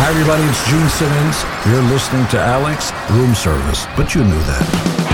Hi everybody, it's Gene Simmons. You're listening to Alex Room Service, but you knew that.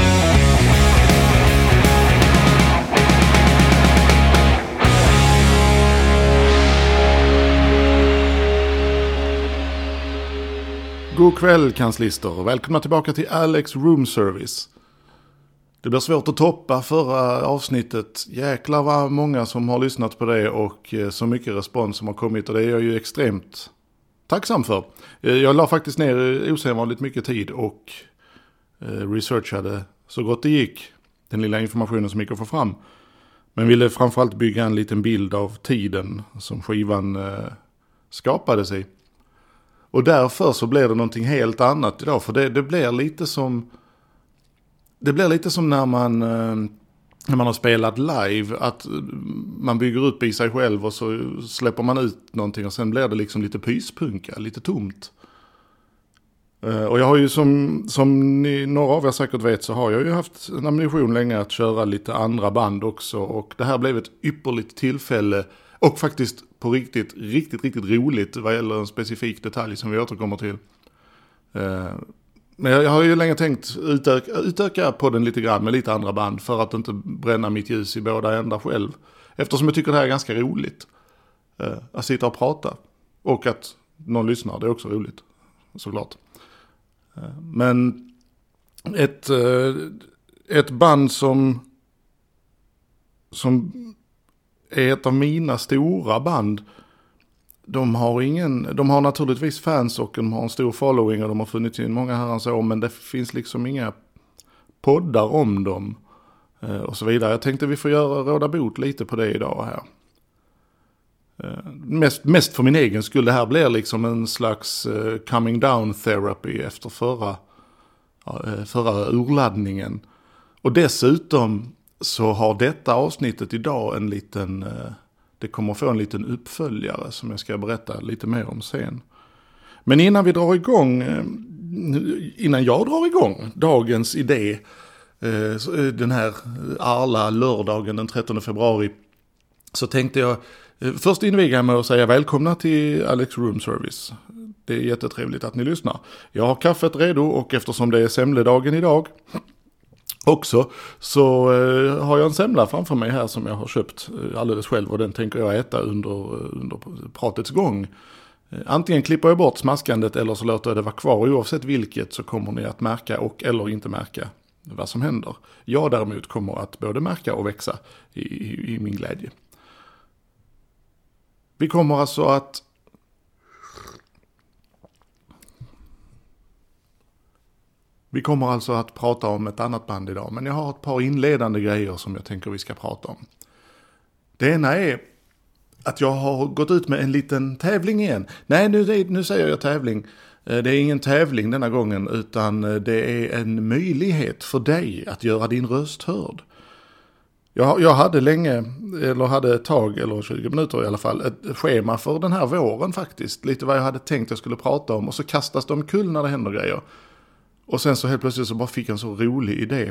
God kväll kanslister, välkomna tillbaka till Alex Room Service. Det blir svårt att toppa förra avsnittet. Jäklar vad många som har lyssnat på det och så mycket respons som har kommit, och det är jag ju extremt tacksam för. Jag la faktiskt ner osedvanligt mycket tid och researchade så gott det gick den lilla informationen som gick att få fram. Men ville framförallt bygga en liten bild av tiden som skivan skapades i. Och därför så blir det någonting helt annat idag. För det blir lite som... Det blir lite som när man har spelat live. Att man bygger upp i sig själv och så släpper man ut någonting. Och sen blir det liksom lite pyspunka, lite tomt. Och jag har ju som ni, några av er säkert vet, så har jag ju haft en ambition länge att köra lite andra band också. Och det här blev ett ypperligt tillfälle. Och faktiskt på riktigt roligt vad gäller en specifik detalj som vi återkommer till. Men jag har ju länge tänkt utöka podden lite grann med lite andra band för att inte bränna mitt ljus i båda ändar själv. Eftersom jag tycker det här är ganska roligt. Att sitta och prata. Och att någon lyssnar, det är också roligt. Såklart. Men ett band som är ett av mina stora band. De har naturligtvis fans och de har en stor following och de har funnits i många herrans år, men det finns liksom inga poddar om dem och så vidare. Jag tänkte vi får råda bot lite på det idag här. Mest för min egen skull. Det här blir liksom en slags coming down therapy efter förra urladdningen. Och dessutom så har detta avsnittet idag en liten... Det kommer få en liten uppföljare som jag ska berätta lite mer om sen. Men innan jag drar igång dagens idé, den här arla lördagen den 13 februari, så tänkte jag först inviga med att säga välkomna till Alex Room Service. Det är jättetrevligt att ni lyssnar. Jag har kaffet redo och eftersom det är semledagen idag också, så har jag en semla framför mig här som jag har köpt alldeles själv, och den tänker jag äta under pratets gång. Antingen klipper jag bort smaskandet eller så låter jag det vara kvar. Oavsett vilket så kommer ni att märka och eller inte märka vad som händer. Jag däremot kommer att både märka och växa i min glädje. Vi kommer alltså att prata om ett annat band idag, men jag har ett par inledande grejer som jag tänker vi ska prata om. Det ena är att jag har gått ut med en liten tävling igen. Nej, nu säger jag tävling. Det är ingen tävling denna gången, utan det är en möjlighet för dig att göra din röst hörd. Jag hade ett tag, eller 20 minuter i alla fall, ett schema för den här våren faktiskt. Lite vad jag hade tänkt jag skulle prata om, och så kastas de omkull när det händer grejer. Och sen så helt plötsligt så bara fick jag en så rolig idé.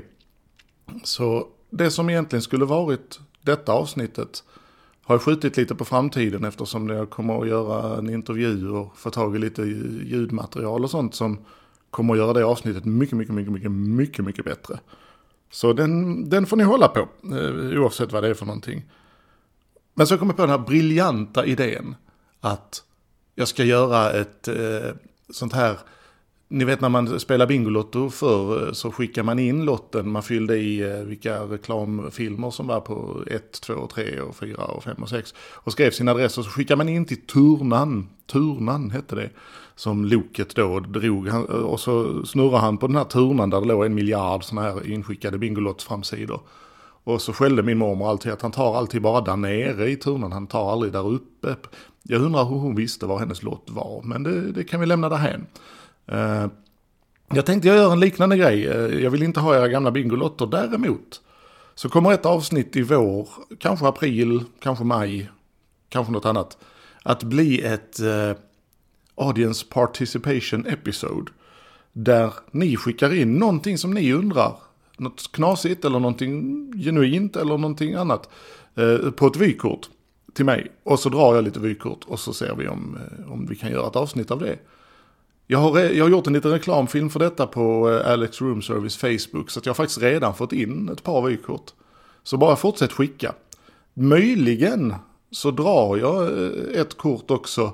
Så det som egentligen skulle varit detta avsnittet har jag skjutit lite på framtiden, eftersom jag kommer att göra en intervju och få tag i lite ljudmaterial och sånt som kommer att göra det avsnittet mycket bättre. Så den får ni hålla på, oavsett vad det är för någonting. Men så kom jag på den här briljanta idén att jag ska göra ett sånt här... Ni vet när man spelar Bingolotto förr så skickar man in lotten. Man fyllde i vilka reklamfilmer som var på 1, 2, 3, 4 och 5 och 6. Och skrev sin adress och så skickar man in till Turnan. Turnan hette det. Som Loket då drog. Och så snurrar han på den här turnan där det låg 1 miljard sådana här inskickade Bingolotts-framsidor. Och så skällde min mormor alltid att han tar alltid bara där nere i turnan. Han tar aldrig där uppe. Jag undrar hur hon visste var hennes lott var. Men det kan vi lämna därhen. Jag tänkte jag gör en liknande grej. Jag vill inte ha era gamla bingolotter. Däremot så kommer ett avsnitt i vår, kanske april, kanske maj, kanske något annat, att bli ett audience participation episode där ni skickar in någonting som ni undrar, något knasigt eller någonting genuint eller någonting annat på ett vykort till mig. Och så drar jag lite vykort och så ser vi om vi kan göra ett avsnitt av det. Jag har gjort en liten reklamfilm för detta på Alex Room Service Facebook, så att jag har faktiskt redan fått in ett par vykort. Så bara fortsätt skicka. Möjligen så drar jag ett kort också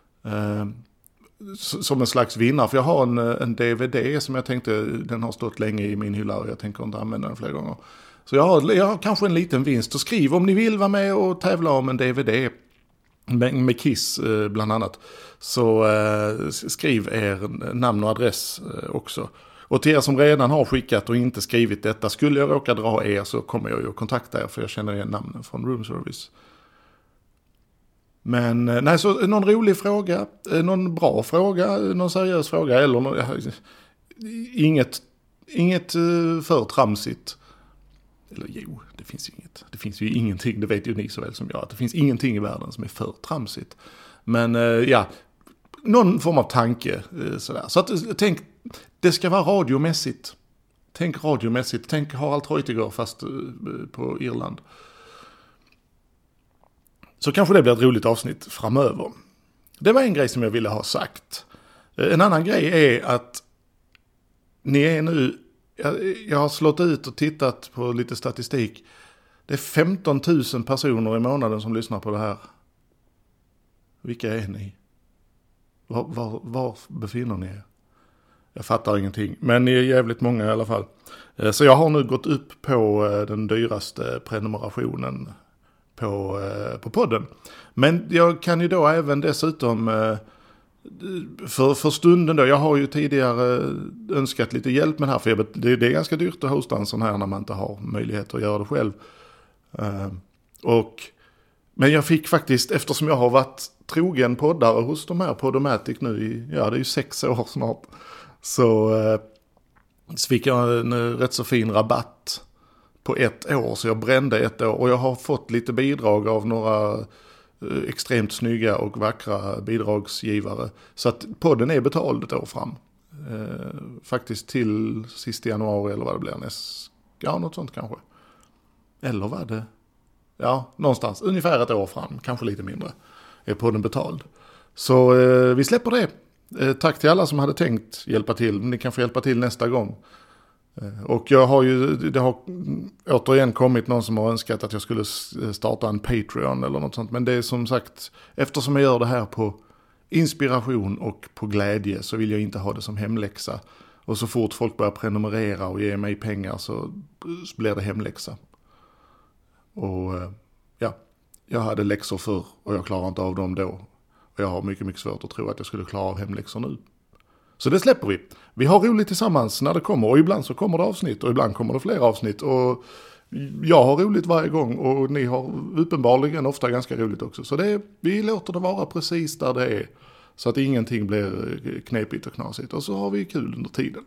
som en slags vinnare. För jag har en DVD som jag tänkte, den har stått länge i min hylla och jag tänker inte använda den fler gånger. Så jag har kanske en liten vinst. Och skriv om ni vill vara med och tävla om en DVD med Kiss bland annat. Så skriv er namn och adress också. Och till er som redan har skickat och inte skrivit detta, skulle jag råka dra er så kommer jag ju att kontakta er, för jag känner igen namnen från Room Service. Men nej, så någon rolig fråga, någon bra fråga, någon seriös fråga eller inget för tramsigt. Eller jo, det finns ju inget. Det finns ju ingenting, det vet ju ni så väl som jag, att det finns ingenting i världen som är för tramsigt. Men ja, någon form av tanke sådär. Så att tänk, det ska vara radiomässigt. Tänk radiomässigt, tänk Harald Treutiger fast på Irland. Så kanske det blir ett roligt avsnitt framöver. Det var en grej som jag ville ha sagt. En annan grej är att ni är nu, jag har slått ut och tittat på lite statistik. Det är 15 000 personer i månaden som lyssnar på det här. Vilka är ni? Var befinner ni er? Jag fattar ingenting, men ni är jävligt många i alla fall. Så jag har nu gått upp på den dyraste prenumerationen på podden. Men jag kan ju då även dessutom för stunden då, jag har ju tidigare önskat lite hjälp med det här, för det är ganska dyrt att hosta en sån här när man inte har möjlighet att göra det själv. Men jag fick faktiskt, eftersom jag har varit trogen poddare hos de här Podomatic nu i, det är ju 6 år snart, så fick jag en rätt så fin rabatt på 1 år, så jag brände 1 år och jag har fått lite bidrag av några extremt snygga och vackra bidragsgivare, så att podden är betald 1 år fram, faktiskt till sista januari eller vad det blir något sånt kanske, eller vad det någonstans, ungefär 1 år fram, kanske lite mindre, är podden betald. Så vi släpper det. Tack till alla som hade tänkt hjälpa till. Ni kan få hjälpa till nästa gång. Och det har återigen kommit någon som har önskat att jag skulle starta en Patreon eller något sånt. Men det är som sagt, eftersom jag gör det här på inspiration och på glädje, så vill jag inte ha det som hemläxa. Och så fort folk börjar prenumerera och ge mig pengar så blir det hemläxa. Och jag hade läxor förr och jag klarar inte av dem då. Och jag har mycket, mycket svårt att tro att jag skulle klara av hemläxor nu. Så det släpper vi. Vi har roligt tillsammans när det kommer. Och ibland så kommer det avsnitt och ibland kommer det fler avsnitt. Och jag har roligt varje gång och ni har uppenbarligen ofta ganska roligt också. Så vi låter det vara precis där det är. Så att ingenting blir knepigt och knasigt. Och så har vi kul under tiden.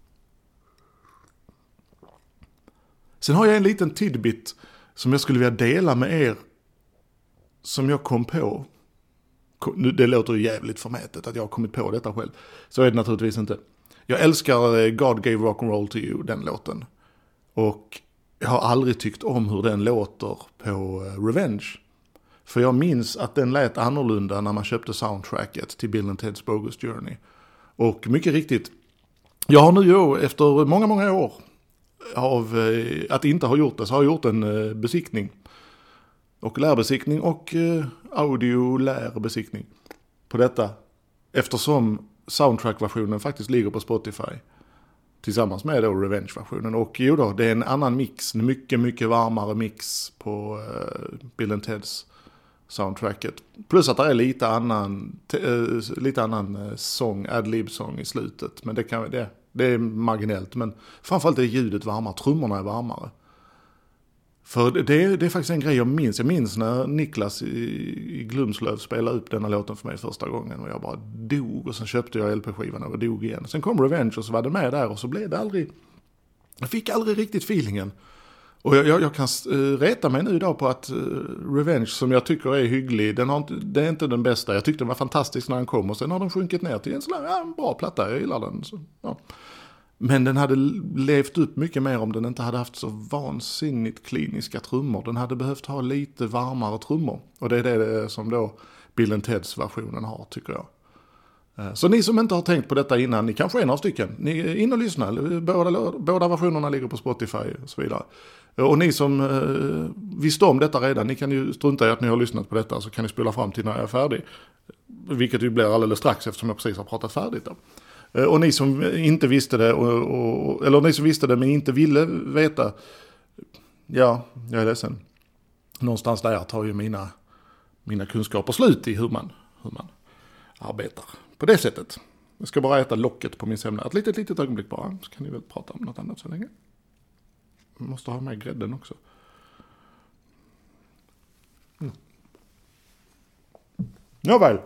Sen har jag en liten tidbit som jag skulle vilja dela med er, som jag kom på. Det låter ju jävligt förmätet att jag har kommit på detta själv. Så är det naturligtvis inte. Jag älskar God Gave Rock'n'Roll to You, den låten. Och jag har aldrig tyckt om hur den låter på Revenge. För jag minns att den lät annorlunda när man köpte soundtracket till Bill & Ted's Bogus Journey. Och mycket riktigt, jag har nu efter många, många år av att inte ha gjort det, så har jag gjort en besiktning. Och lärbesiktning och audio-lärbesiktning på detta. Eftersom soundtrack-versionen faktiskt ligger på Spotify. Tillsammans med då Revenge-versionen. Och det är en annan mix. En mycket, mycket varmare mix på Bill & Ted's soundtracket. Plus att det är lite annan sång, ad-lib-sång i slutet. Men det är marginellt. Men framförallt är ljudet varmare. Trummorna är varmare. För det är faktiskt en grej jag minns. Jag minns när Niklas i Glumslöv spelade upp denna låten för mig första gången. Och jag bara dog. Och sen köpte jag LP-skivan och dog igen. Sen kom Revenge och så var det med där. Och så blev det aldrig... Jag fick aldrig riktigt feelingen. Och jag kan reta mig nu då på att Revenge, som jag tycker är hygglig, det är inte den bästa. Jag tyckte den var fantastisk när den kom. Och sen har den sjunkit ner till en bra platta. Jag gillar den. Så, ja. Men den hade levt upp mycket mer om den inte hade haft så vansinnigt kliniska trummor. Den hade behövt ha lite varmare trummor. Och det är det som då Bill & Ted's versionen har, tycker jag. Så ni som inte har tänkt på detta innan, ni kanske är några stycken. Ni är in och lyssna. Båda versionerna ligger på Spotify och så vidare. Och ni som visste om detta redan, ni kan ju strunta i att ni har lyssnat på detta, så kan ni spola fram till när jag är färdig. Vilket ju blir alldeles strax eftersom jag precis har pratat färdigt då. Och ni som inte visste det, eller ni som visste det men inte ville veta, ja, jag är ledsen. Någonstans där tar ju mina kunskaper slut i hur man arbetar på det sättet. Jag ska bara äta locket på min semla. Ett litet ögonblick bara, så kan ni väl prata om något annat så länge. Jag måste ha med grädden också. Nåväl.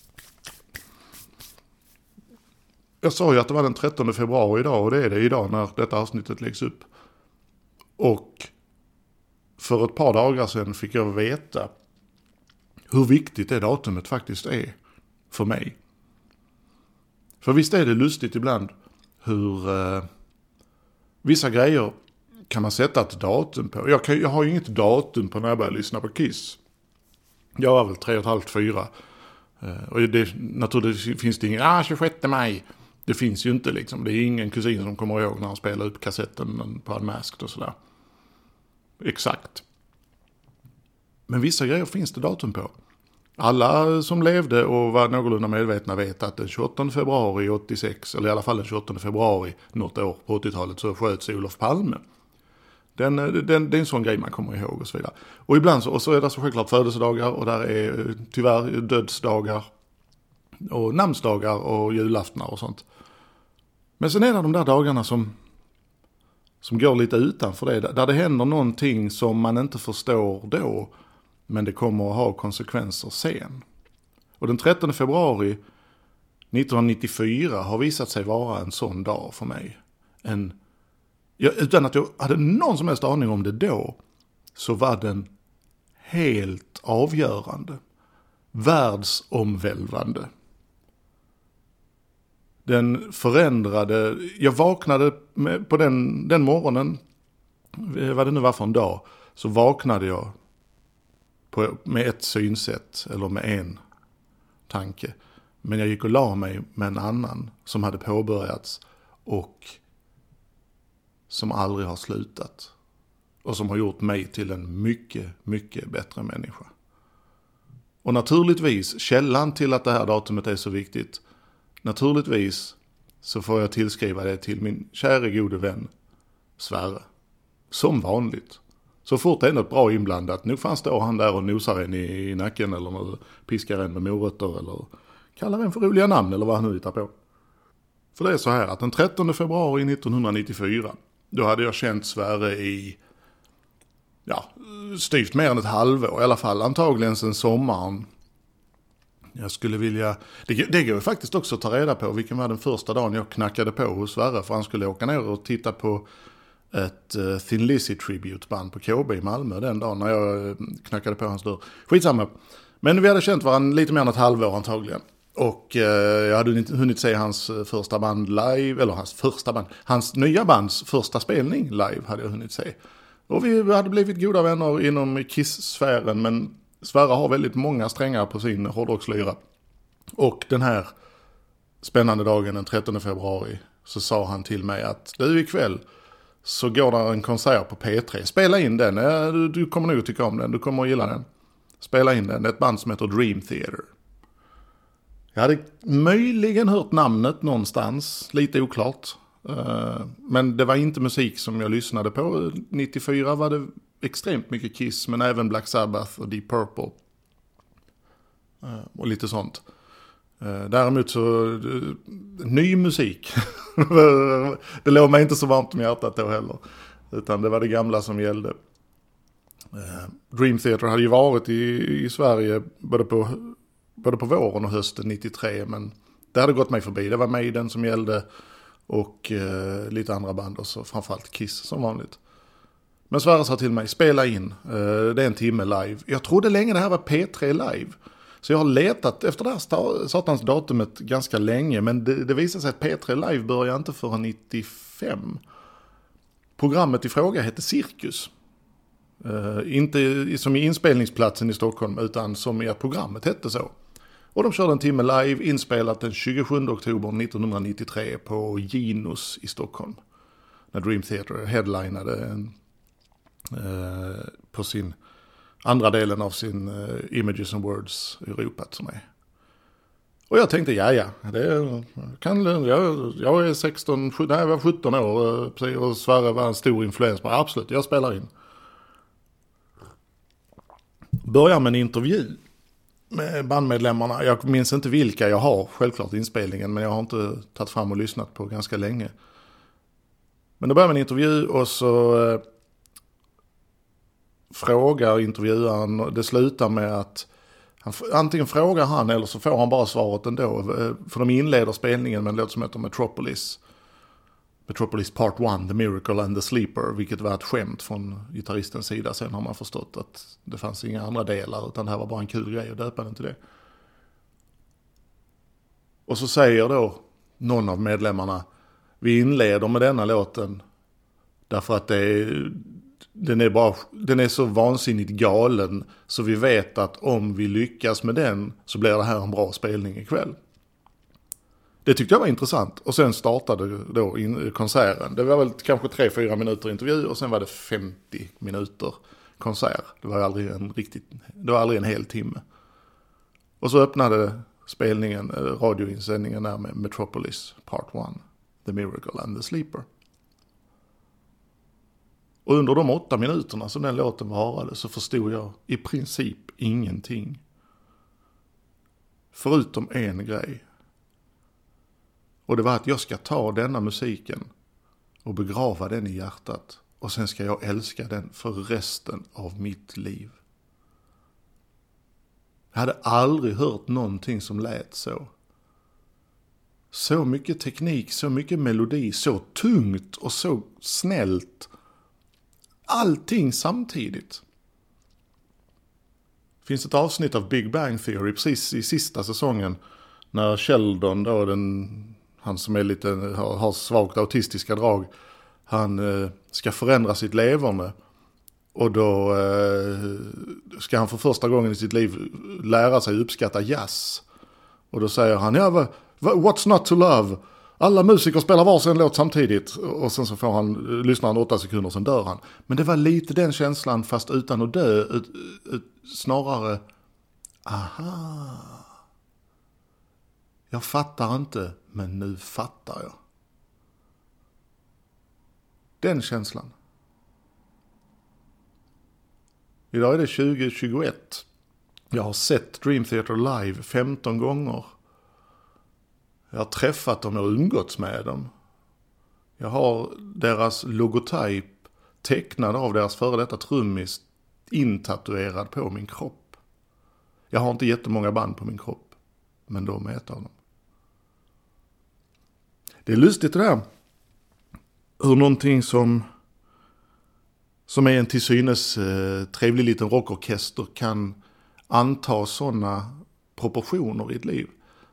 Jag sa ju att det var den 13 februari idag, och det är det idag när detta avsnittet läggs upp. Och för ett par dagar sedan fick jag veta hur viktigt det datumet faktiskt är för mig. För visst är det lustigt ibland hur vissa grejer kan man sätta ett datum på. Jag har ju inget datum på när jag börjar lyssna på Kiss. Jag var väl 3,5-4. Och naturligtvis finns det ingen 26 maj. Det finns ju inte liksom. Det är ingen kusin som kommer ihåg när han spelar upp kassetten på Unmasked och sådär. Exakt. Men vissa grejer finns det datum på. Alla som levde och var någorlunda medvetna vet att den 28 februari 86, eller i alla fall den 28 februari något år på 80-talet, så sköts Olof Palme. Det är en sån grej man kommer ihåg och så vidare. Och ibland så är det så självklart födelsedagar, och där är tyvärr dödsdagar och namnsdagar och julaftnar och sånt. Men sen är det de där dagarna som går lite utanför det, där det händer någonting som man inte förstår då, men det kommer att ha konsekvenser sen. Och den 13 februari 1994 har visat sig vara en sån dag för mig. Utan att jag hade någon som helst aning om det då, så var den helt avgörande. Världsomvälvande. Den förändrade, jag vaknade på den morgonen, vad det nu var för en dag, så vaknade jag med ett synsätt eller med en tanke. Men jag gick och la mig med en annan som hade påbörjats och som aldrig har slutat. Och som har gjort mig till en mycket, mycket bättre människa. Och naturligtvis, källan till att det här datumet är så viktigt, naturligtvis så får jag tillskriva det till min kära gode vän Sverre. Som vanligt. Så fort det är något bra inblandat, nu fan står han där och nosar en i nacken eller piskar en med morötter eller kallar en för roliga namn eller vad han nu hittar på. För det är så här att den 13 februari 1994, då hade jag känt Sverre i styvt mer än ett halvår, i alla fall antagligen sedan sommaren. Jag skulle vilja, det går faktiskt också att ta reda på vilken var den första dagen jag knackade på hos Sverre, för han skulle åka ner och titta på ett Thin Lizzy tributeband på KB i Malmö den dagen när jag knackade på hans dörr. Skitsamma. Men vi hade känt varandra lite mer än ett halvår antagligen. Och jag hade hunnit se hans första band live, eller hans nya bands första spelning live hade jag hunnit se. Och vi hade blivit goda vänner inom Kiss-sfären, men Sverre har väldigt många strängar på sin hårdrockslyra. Och den här spännande dagen den 13 februari så sa han till mig att du, ikväll så går det en konsert på P3. Spela in den, du kommer nog tycka om den, du kommer att gilla den. Spela in den, det är ett band som heter Dream Theater. Jag hade möjligen hört namnet någonstans, lite oklart. Men det var inte musik som jag lyssnade på. 94 var det extremt mycket Kiss, men även Black Sabbath och Deep Purple. Och lite sånt. Däremot så, ny musik. Det låg mig inte så varmt om hjärtat då heller. Utan det var det gamla som gällde. Dream Theater hade ju varit i Sverige både på våren och hösten 93. Men det hade gått mig förbi. Det var Maiden som gällde. Och lite andra band och så framförallt Kiss som vanligt. Men Sverre sa till mig, spela in. Det är en timme live. Jag trodde länge det här var P3 live. Så jag har letat efter det här satans datumet ganska länge. Men det visade sig att P3 live började inte förrän 95. Programmet i fråga hette Cirkus. Inte som i inspelningsplatsen i Stockholm, utan som i att programmet hette så. Och de körde en timme live, inspelat den 27 oktober 1993 på Ginos i Stockholm. När Dream Theater headlinade på sin andra delen av sin Images and Words Europa-turné. Och jag tänkte, jag är 16, nej, jag var 17 år och Sverre var en stor influens. Men absolut, jag spelar in. Börjar med en intervju med bandmedlemmarna. Jag minns inte vilka jag har, självklart inspelningen, men jag har inte tagit fram och lyssnat på ganska länge. Men då börjar med en intervju och så frågar intervjuaren, det slutar med att antingen frågar han eller så får han bara svaret ändå. För de inleder spelningen med en låt som heter Metropolis. Metropolis Part 1, The Miracle and the Sleeper. Vilket var ett skämt från gitarristens sida. Sen har man förstått att det fanns inga andra delar. Utan det här var bara en kul grej och döpa den till det. Och så säger då någon av medlemmarna: vi inleder med denna låten därför att den är så vansinnigt galen så vi vet att om vi lyckas med den så blir det här en bra spelning ikväll. Det tyckte jag var intressant. Och sen startade då konserten. Det var väl kanske 3-4 minuter intervju och sen var det 50 minuter konsert. Det var aldrig en hel timme. Och så öppnade spelningen, radioinsändningen där med Metropolis Part 1, The Miracle and the Sleeper. Och under de 8 minuterna som den låten varade så förstod jag i princip ingenting. Förutom en grej. Och det var att jag ska ta denna musiken och begrava den i hjärtat. Och sen ska jag älska den för resten av mitt liv. Jag hade aldrig hört någonting som lät så. Så mycket teknik, så mycket melodi, så tungt och så snällt. Allting samtidigt. Det finns ett avsnitt av Big Bang Theory precis i sista säsongen när Sheldon då, han som är lite, har svagt autistiska drag, han ska förändra sitt leverne och då ska han för första gången i sitt liv lära sig uppskatta jazz. Och då säger han, what's not to love? Alla musiker spelar varsin låt samtidigt. Och sen så lyssnar han 8 sekunder och sen dör han. Men det var lite den känslan fast utan att dö. Snarare, aha. Jag fattar inte, men nu fattar jag. Den känslan. Idag är det 2021. Jag har sett Dream Theater live 15 gånger. Jag har träffat dem och umgåtts med dem. Jag har deras logotyp tecknad av deras före detta trummis intatuerad på min kropp. Jag har inte jättemånga band på min kropp, men de är ett av dem. Det är lustigt det där. Hur någonting som är en till synes trevlig liten rockorkester kan anta sådana proportioner i ett liv.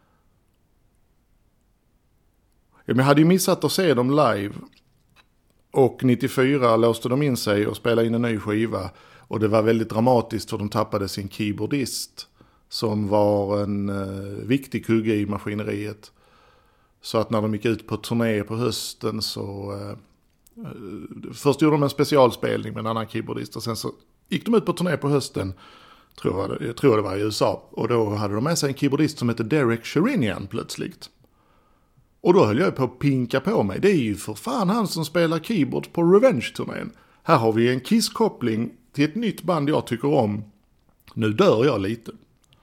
Jag hade ju missat att se dem live och 94 låste de in sig och spelade in en ny skiva och det var väldigt dramatiskt för de tappade sin keyboardist som var en viktig kugge i maskineriet. Så att när de gick ut på turné på hösten så först gjorde de en specialspelning med en annan keyboardist och sen så gick de ut på turné på hösten, jag tror det var i USA, och då hade de med sig en keyboardist som heter Derek Sherinian plötsligt. Och då höll jag på att pinka på mig. Det är ju för fan han som spelar keyboard på Revenge-turnén. Här har vi en Kiss-koppling till ett nytt band jag tycker om. Nu dör jag lite.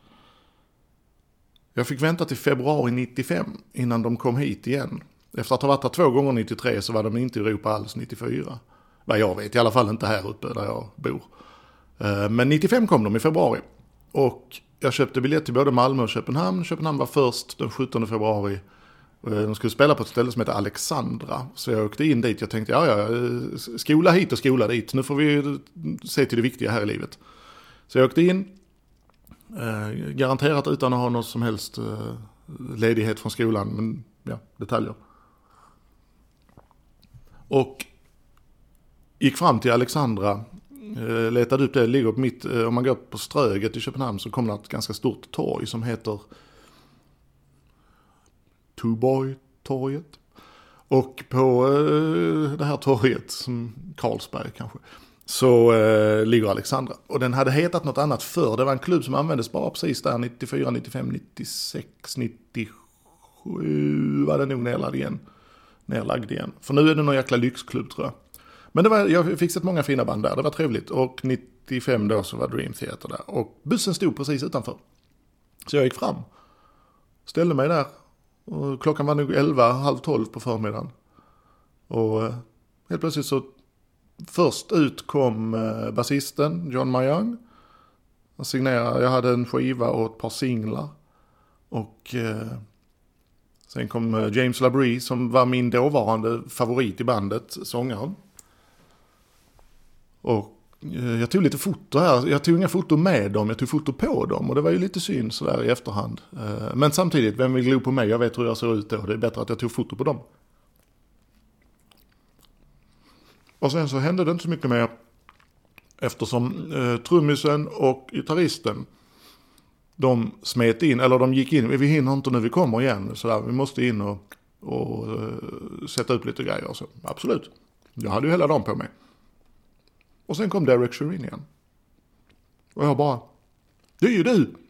Jag fick vänta till februari 95 innan de kom hit igen. Efter att ha varit här 2 gånger 93 så var de inte i Europa alls 94. Vad jag vet, i alla fall inte här uppe där jag bor. Men 95 kom de i februari. Och jag köpte biljett till både Malmö och Köpenhamn. Köpenhamn var först den 17 februari. De skulle spela på ett ställe som heter Alexandra. Så jag åkte in dit. Jag tänkte, skola hit och skola dit. Nu får vi se till det viktiga här i livet. Så jag åkte in. Garanterat utan att ha något som helst ledighet från skolan. Men ja, detaljer. Och gick fram till Alexandra. Letade upp det ligger på mitt. Om man går på Ströget i Köpenhamn så kommer det ett ganska stort torg som heter Tuborg-torget. Och på det här torget, som Carlsberg kanske, så ligger Alexandra. Och den hade hetat något annat förr. Det var en klubb som användes bara precis där 94, 95, 96, 97 var det nog nedlagd igen. För nu är det någon jäkla lyxklubb tror jag. Men jag fick sett många fina band där, det var trevligt. Och 95 då så var Dream Theater där. Och bussen stod precis utanför. Så jag gick fram, ställde mig där. Och klockan var nog 11, halv 12 på förmiddagen. Och helt plötsligt så först ut kom basisten John Mayung. Han signerade, jag hade en skiva och ett par singlar. Och sen kom James Labrie som var min dåvarande favorit i bandet, sångaren. Och jag tog lite foto här. Jag tog inga foto med dem, jag tog foto på dem. Och det var ju lite synd sådär i efterhand. Men samtidigt, vem vill glo på mig? Jag vet hur jag ser ut då. Det är bättre att jag tog foto på dem. Och sen så hände det inte så mycket mer. Eftersom trummisen och gitarristen, de smet in, eller de gick in. Vi hinner inte när vi kommer igen. Så vi måste in och sätta upp lite grejer. Så, absolut. Jag hade ju hela dagen på mig. Och sen kom Derek Sherinian. Och jag bara, det är ju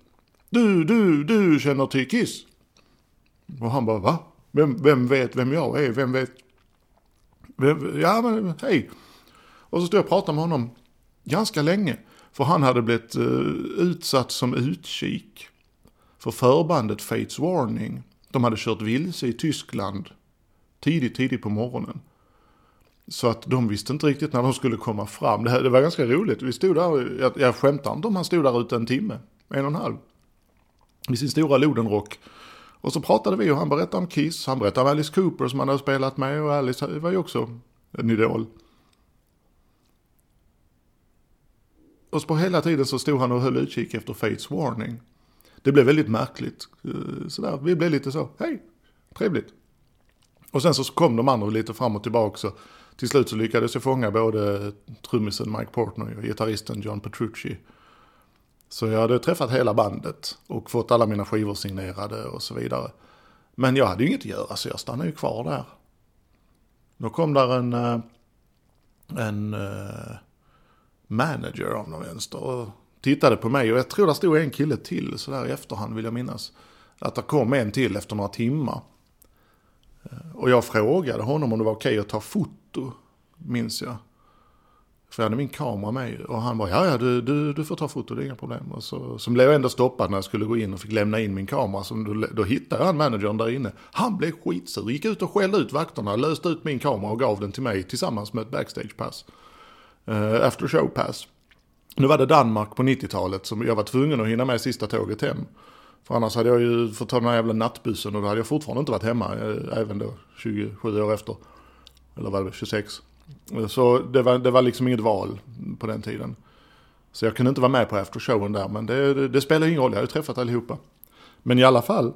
du känner till Kiss. Och han bara, va? Vem vet vem jag är? Vem vet? Ja men hej. Och så stod jag och pratade med honom ganska länge. För han hade blivit utsatt som utkik för förbandet Fates Warning. De hade kört vilse i Tyskland tidigt på morgonen. Så att de visste inte riktigt när de skulle komma fram. Det var ganska roligt. Vi stod där, jag skämtar inte om han stod där ute en timme, 1,5. I sin stora Lodenrock. Och så pratade vi och han berättade om Kiss. Han berättade om Alice Cooper som han hade spelat med. Och Alice var ju också en idol. Och så på hela tiden så stod han och höll utkik efter Fates Warning. Det blev väldigt märkligt. Sådär, vi blev lite så, hej, trevligt. Och sen så kom de andra lite fram och tillbaka så. Till slut så lyckades jag fånga både trummisen Mike Portnoy och gitarristen John Petrucci. Så jag hade träffat hela bandet och fått alla mina skivor signerade och så vidare. Men jag hade ju inget att göra så jag stannade ju kvar där. Då kom där en manager av någon vänster och tittade på mig. Och jag tror det stod en kille till så där i efterhand vill jag minnas. Att det kom en till efter några timmar. Och jag frågade honom om det var okej att ta foto, minns jag. För jag hade min kamera med. Och han bara, ja du får ta foto, det är inga problem. Och så blev jag ändå stoppad när jag skulle gå in och fick lämna in min kamera. Så då hittade jag managern där inne. Han blev skitsur, gick ut och skällde ut vakterna, löste ut min kamera och gav den till mig tillsammans med ett backstage-pass. After show-pass. Nu var det Danmark på 90-talet som jag var tvungen att hinna med sista tåget hem. För annars hade jag ju fått ta den här jävla nattbussen och då hade jag fortfarande inte varit hemma, även då 27 år efter. Eller var det 26? Så det var liksom inget val på den tiden. Så jag kunde inte vara med på aftershowen där, men det spelar ingen roll, jag hade träffat allihopa. Men i alla fall,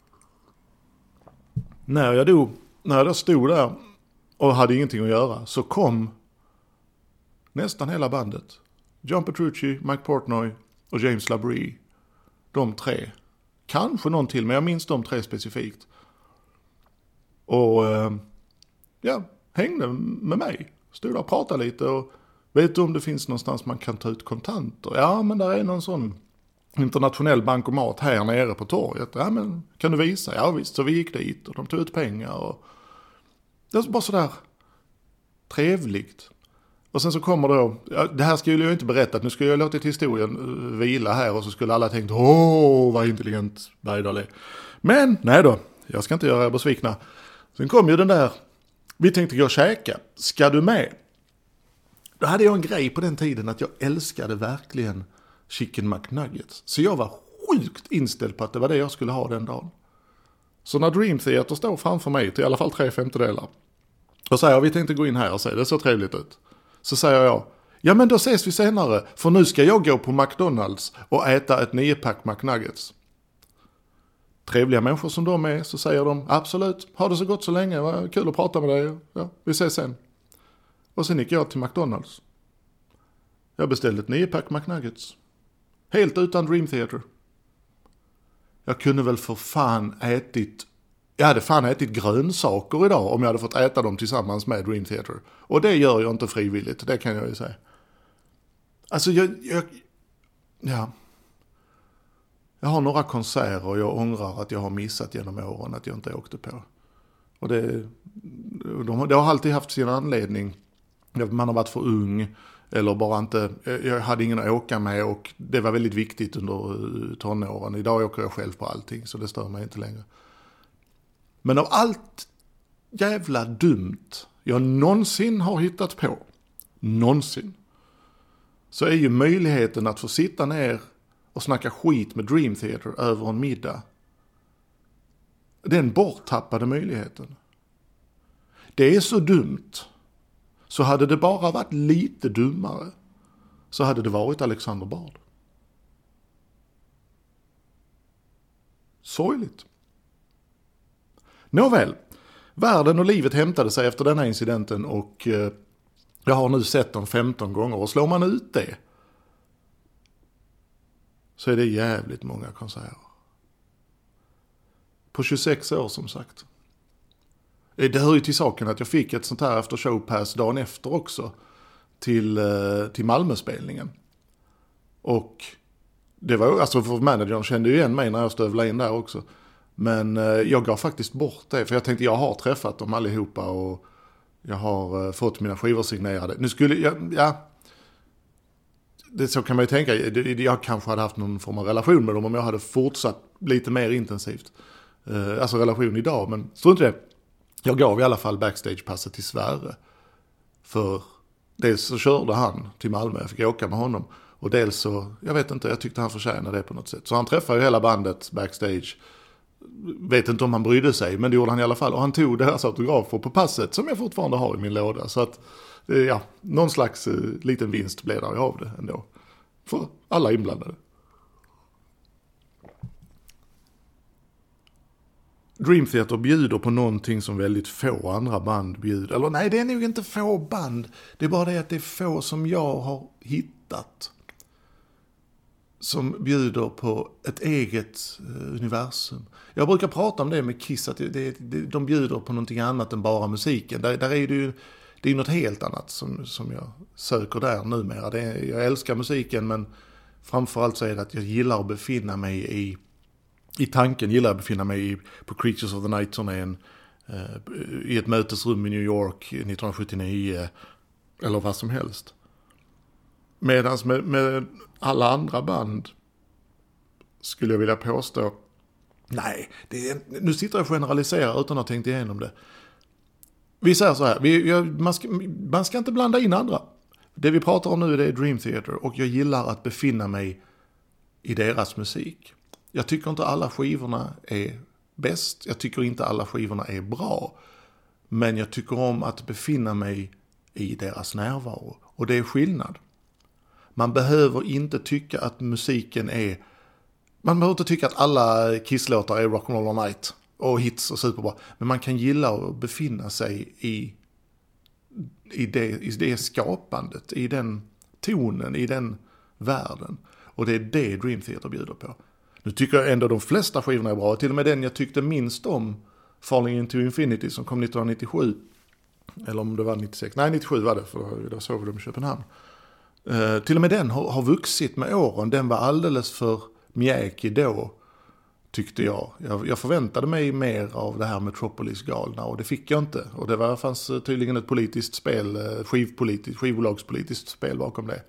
när jag stod där och hade ingenting att göra så kom nästan hela bandet. John Petrucci, Mike Portnoy och James Labrie. De tre. Kanske någon till, men jag minns de tre specifikt. Och hängde med mig. Stod där och pratade lite och vet du om det finns någonstans man kan ta ut kontanter? Ja, men där är någon sån internationell bankomat här nere på torget. Ja, men kan du visa? Ja visst, så vi gick dit och de tog ut pengar. Och det var bara sådär trevligt. Och sen så kommer då, det här skulle jag inte berätta, nu skulle jag låtit historien vila här och så skulle alla tänkt, vad intelligent Bergdahl är. Men nej då, jag ska inte göra er besvikna. Sen kom ju den där, vi tänkte gå och käka, ska du med? Då hade jag en grej på den tiden att jag älskade verkligen Chicken McNuggets. Så jag var sjukt inställd på att det var det jag skulle ha den dagen. Så när Dream Theater står framför mig till i alla fall 3/5 då säger jag, vi tänkte gå in här och se, det så trevligt ut. Så säger jag, ja men då ses vi senare, för nu ska jag gå på McDonalds och äta ett 9-pack McNuggets. Trevliga människor som de är, så säger de, absolut, ha det så gott så länge, vad kul att prata med dig, ja, vi ses sen. Och sen gick jag till McDonalds. Jag beställde ett 9-pack McNuggets. Helt utan Dream Theater. Jag kunde väl för fan ätit Jag hade fan ätit grönsaker idag om jag hade fått äta dem tillsammans med Dream Theater. Och det gör jag inte frivilligt, det kan jag ju säga. Alltså jag har några konserter jag ångrar att jag har missat genom åren att jag inte åkte på. Och det har alltid haft sin anledning. Man har varit för ung eller bara inte, jag hade ingen att åka med och det var väldigt viktigt under tonåren. Idag åker jag själv på allting så det stör mig inte längre. Men av allt jävla dumt jag någonsin har hittat på, så är ju möjligheten att få sitta ner och snacka skit med Dream Theater över en middag den borttappade möjligheten. Det är så dumt. Så hade det bara varit lite dummare så hade det varit Alexander Bard. Sorgligt. Nåväl, världen och livet hämtade sig efter denna incidenten och jag har nu sett dem 15 gånger och slår man ut det så är det jävligt många konserter. På 26 år som sagt. Det hör ju till saken att jag fick ett sånt här efter showpass dagen efter också till Malmöspelningen. Och det var alltså för managern kände ju igen mig när jag stövlade in där också. Men jag gav faktiskt bort det för jag tänkte jag har träffat dem allihopa och jag har fått mina skivor signerade. Nu skulle jag, det så kan man ju tänka, jag kanske hade haft någon form av relation med dem om jag hade fortsatt lite mer intensivt. Alltså relation idag, men så inte det. Jag gav i alla fall backstage-passet till Sverre. För dels så körde han till Malmö, jag fick åka med honom. Och dels så, jag vet inte, jag tyckte han förtjänade det på något sätt. Så han träffade ju hela bandet backstage. Vet inte om han brydde sig, men det gjorde han i alla fall. Och han tog deras autografer på passet som jag fortfarande har i min låda. Så att, ja, någon slags liten vinst blev där av det ändå. För alla inblandade. Dream Theater bjuder på någonting som väldigt få andra band bjuder. Eller nej, det är nog inte få band. Det är bara det att det är få som jag har hittat. Som bjuder på ett eget universum. Jag brukar prata om det med Kiss. Att de bjuder på någonting annat än bara musiken. Där är det ju det är något helt annat som jag söker där numera. Jag älskar musiken men framförallt så är det att jag gillar att befinna mig i tanken gillar jag att befinna mig på Creatures of the Night-turnén i ett mötesrum i New York 1979 eller vad som helst. Medan med alla andra band skulle jag vilja påstå nej, nu sitter jag och generaliserar utan att ha tänkt igenom det. Vi säger så här, man ska inte blanda in andra. Det vi pratar om nu det är Dream Theater och jag gillar att befinna mig i deras musik. Jag tycker inte alla skivorna är bäst. Jag tycker inte alla skivorna är bra. Men jag tycker om att befinna mig i deras närvaro. Och det är skillnad. Man behöver inte tycka att musiken är... Man behöver inte tycka att alla Kiss-låtar är Rock'n'Roll All Night och hits och superbra. Men man kan gilla att befinna sig i det skapandet, i den tonen, i den världen. Och det är det Dream Theater bjuder på. Nu tycker jag ändå de flesta skivorna är bra. Till och med den jag tyckte minst om, Falling Into Infinity, som kom 1997. Eller om det var 96. Nej, 97 var det, för då såg vi dem i Köpenhamn. Till och med den har vuxit med åren. Den var alldeles för mjäkig då, tyckte jag. Jag förväntade mig mer av det här Metropolis-galna och det fick jag inte. Och det fanns tydligen ett politiskt spel, skivbolagspolitiskt spel bakom det.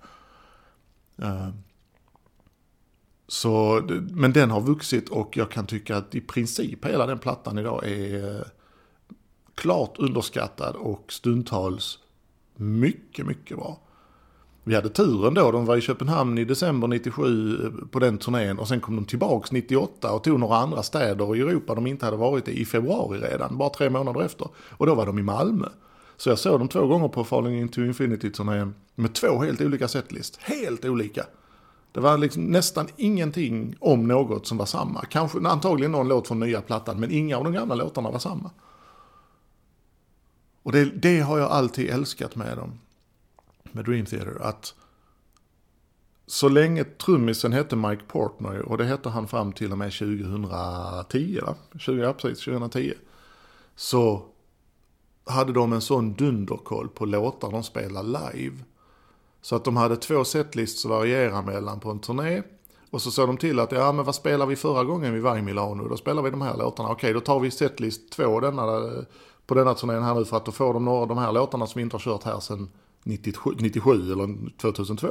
Men den har vuxit och jag kan tycka att i princip hela den plattan idag är klart underskattad och stundtals mycket, mycket bra. Vi hade turen då, de var i Köpenhamn i december 97 på den turnén och sen kom de tillbaks 98 och tog några andra städer i Europa de inte hade varit i februari redan, bara 3 månader efter. Och då var de i Malmö. Så jag såg dem 2 gånger på Falling Into Infinity-turnén med 2 helt olika setlist. Helt olika. Det var liksom nästan ingenting om något som var samma. Kanske antagligen någon låt från nya plattan, men inga av de gamla låtarna var samma. Och det har jag alltid älskat med dem. Med Dream Theater. Att så länge trummisen hette Mike Portnoy, och det hette han fram till och med 2010, va? 2010. Så hade de en sån dunderkoll på låtar de spelar live. Så att de hade 2 setlists att variera mellan på en turné. Och så sa de till att, men vad spelar vi förra gången vi var i Milano? Då spelar vi de här låtarna. Okej, då tar vi setlist 2 på denna turnén här nu, för att då får de några av de här låtarna som vi inte har kört här sedan 97 eller 2002.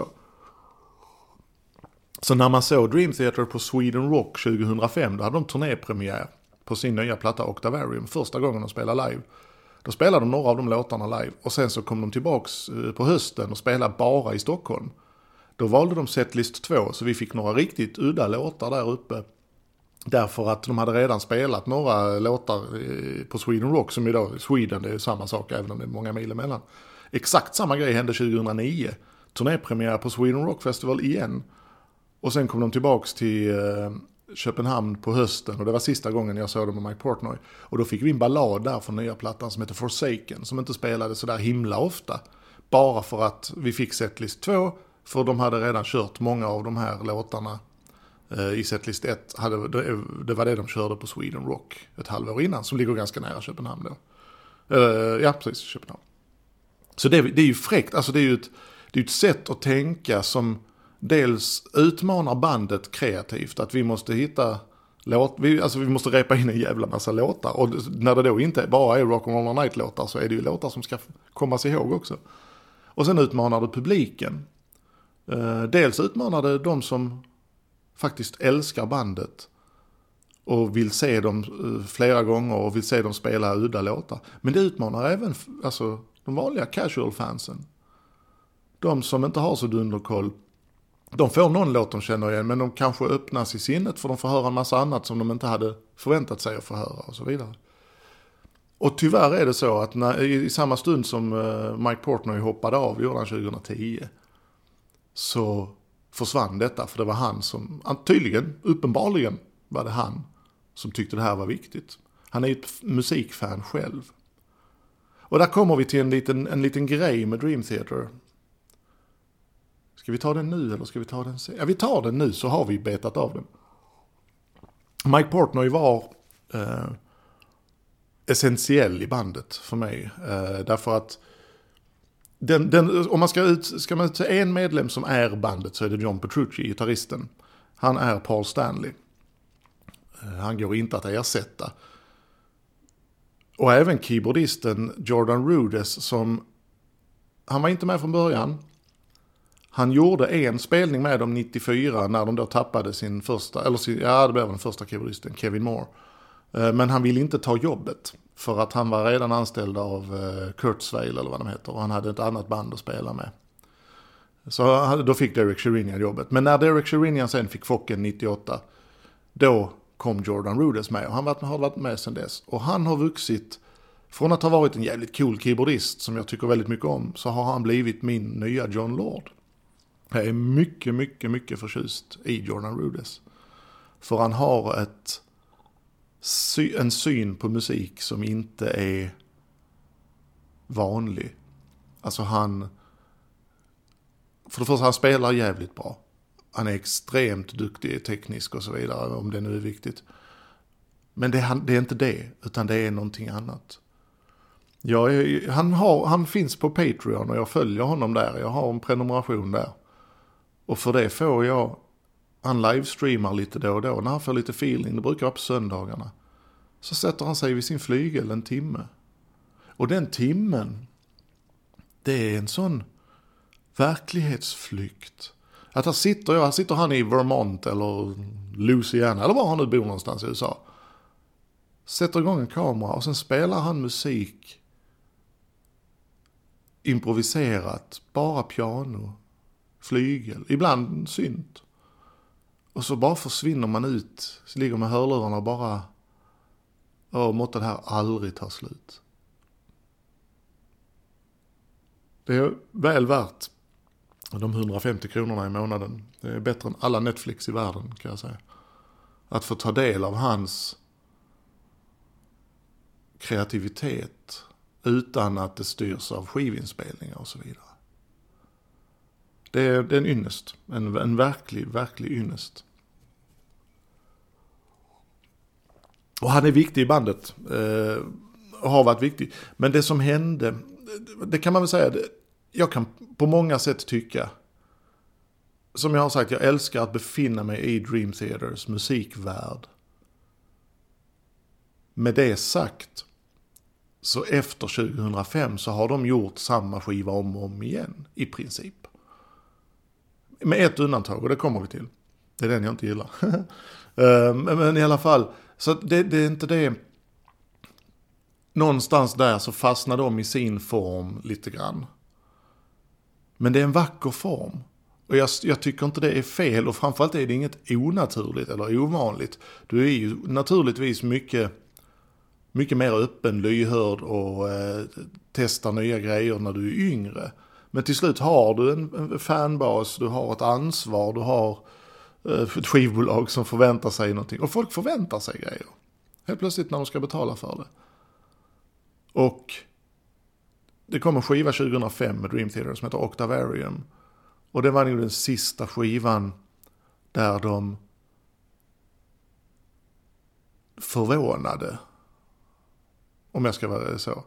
Så när man såg Dream Theater på Sweden Rock 2005, då hade de turnépremiär på sin nya platta Octavarium, första gången de spelade live. Då spelade de några av de låtarna live, och sen så kom de tillbaks på hösten och spelade bara i Stockholm. Då valde de setlist 2, så vi fick några riktigt udda låtar där uppe. Därför att de hade redan spelat några låtar på Sweden Rock, som idag, Sweden, det är samma sak även om det är många mil emellan. Exakt samma grej hände 2009. Turnépremiär på Sweden Rock Festival igen. Och sen kom de tillbaks till Köpenhamn på hösten, och det var sista gången jag såg dem med Mike Portnoy. Och då fick vi en ballad där från nya plattan som heter Forsaken, som inte spelade så där himla ofta. Bara för att vi fick setlist 2, för de hade redan kört många av de här låtarna i setlist 1. Det var det de körde på Sweden Rock ett halvår innan, som ligger ganska nära Köpenhamn då. Ja, precis, Köpenhamn. Så det är ju fräckt, alltså det är ju ett sätt att tänka som dels utmanar bandet kreativt, att vi måste hitta vi måste repa in en jävla massa låtar, och när det då inte bara är Rock and Roll All Night-låtar, så är det ju låtar som ska komma sig ihåg också. Och sen utmanar det publiken. Dels utmanar det de som faktiskt älskar bandet och vill se dem flera gånger och vill se dem spela udda låtar. Men det utmanar även de vanliga casual fansen. De som inte har så dunderkoll. De får någon låt de känner igen, men de kanske öppnas i sinnet, för de får höra en massa annat som de inte hade förväntat sig att få höra och så vidare. Och tyvärr är det så att i samma stund som Mike Portnoy hoppade av, gjorde han 2010, så försvann detta, för det var han som, uppenbarligen var det han som tyckte det här var viktigt. Han är ju ett musikfan själv. Och där kommer vi till en liten grej med Dream Theater. Ska vi ta den nu eller ska vi ta den sen? Ja, vi tar den nu, så har vi betat av den. Mike Portnoy var essentiell i bandet för mig. Därför att om man ska man ta en medlem som är bandet, så är det John Petrucci, gitarristen. Han är Paul Stanley. Han går inte att ersätta. Och även keyboardisten Jordan Rudess, som han var inte med från början. Han gjorde en spelning med dem 94 när de då tappade sin första, det blev den första keyboardisten, Kevin Moore. Men han ville inte ta jobbet, för att han var redan anställd av Kurzweil eller vad de heter, och han hade ett annat band att spela med. Så då fick Derek Sherinian jobbet. Men när Derek Sherinian sen fick Focken 98, då kom Jordan Rudess med, och han har varit med sedan dess. Och han har vuxit, från att ha varit en jävligt cool keyboardist som jag tycker väldigt mycket om, så har han blivit min nya John Lord. Jag är mycket, mycket, mycket förtjust i Jordan Rudess. För han har en syn på musik som inte är vanlig. Alltså för det första, han spelar jävligt bra. Han är extremt duktig, teknisk och så vidare, om det nu är viktigt. Men det är inte det, utan det är någonting annat. Han finns på Patreon och jag följer honom där. Jag har en prenumeration där. Och för det får han livestreamar lite då och då när han får lite feeling. Det brukar vara på söndagarna. Så sätter han sig vid sin flygel en timme. Och den timmen, det är en sån verklighetsflykt. Att här sitter han i Vermont eller Louisiana eller var han nu bor någonstans i USA. Sätter igång en kamera och sen spelar han musik improviserat, bara piano, flygel, ibland synt. Och så bara försvinner man ut, så ligger med hörlurarna och bara måtte det här aldrig ta slut. Det är väl värt de 150 kronorna i månaden. Det är bättre än alla Netflix i världen, kan jag säga. Att få ta del av hans kreativitet utan att det styrs av skivinspelningar och så vidare. Det är en ynnest. En verklig ynnest. Och han är viktig i bandet. Och har varit viktig. Men det som hände, det kan man väl säga, jag kan på många sätt tycka, som jag har sagt, jag älskar att befinna mig i Dream Theaters musikvärld. Med det sagt, så efter 2005 så har de gjort samma skiva om och om igen, i princip. Med ett undantag, och det kommer vi till. Det är den jag inte gillar. Men i alla fall, så det är inte det. Någonstans där så fastnar de i sin form lite grann. Men det är en vacker form. Och jag tycker inte det är fel, och framförallt är det inget onaturligt eller ovanligt. Du är ju naturligtvis mycket mer öppen, lyhörd och testar nya grejer när du är yngre. Men till slut har du en fanbas, du har ett ansvar, du har ett skivbolag som förväntar sig någonting. Och folk förväntar sig grejer. Helt plötsligt när de ska betala för det. Och det kom en skiva 2005 med Dream Theater som heter Octavarium. Och det var nog den sista skivan där de förvånade. Om jag ska vara så.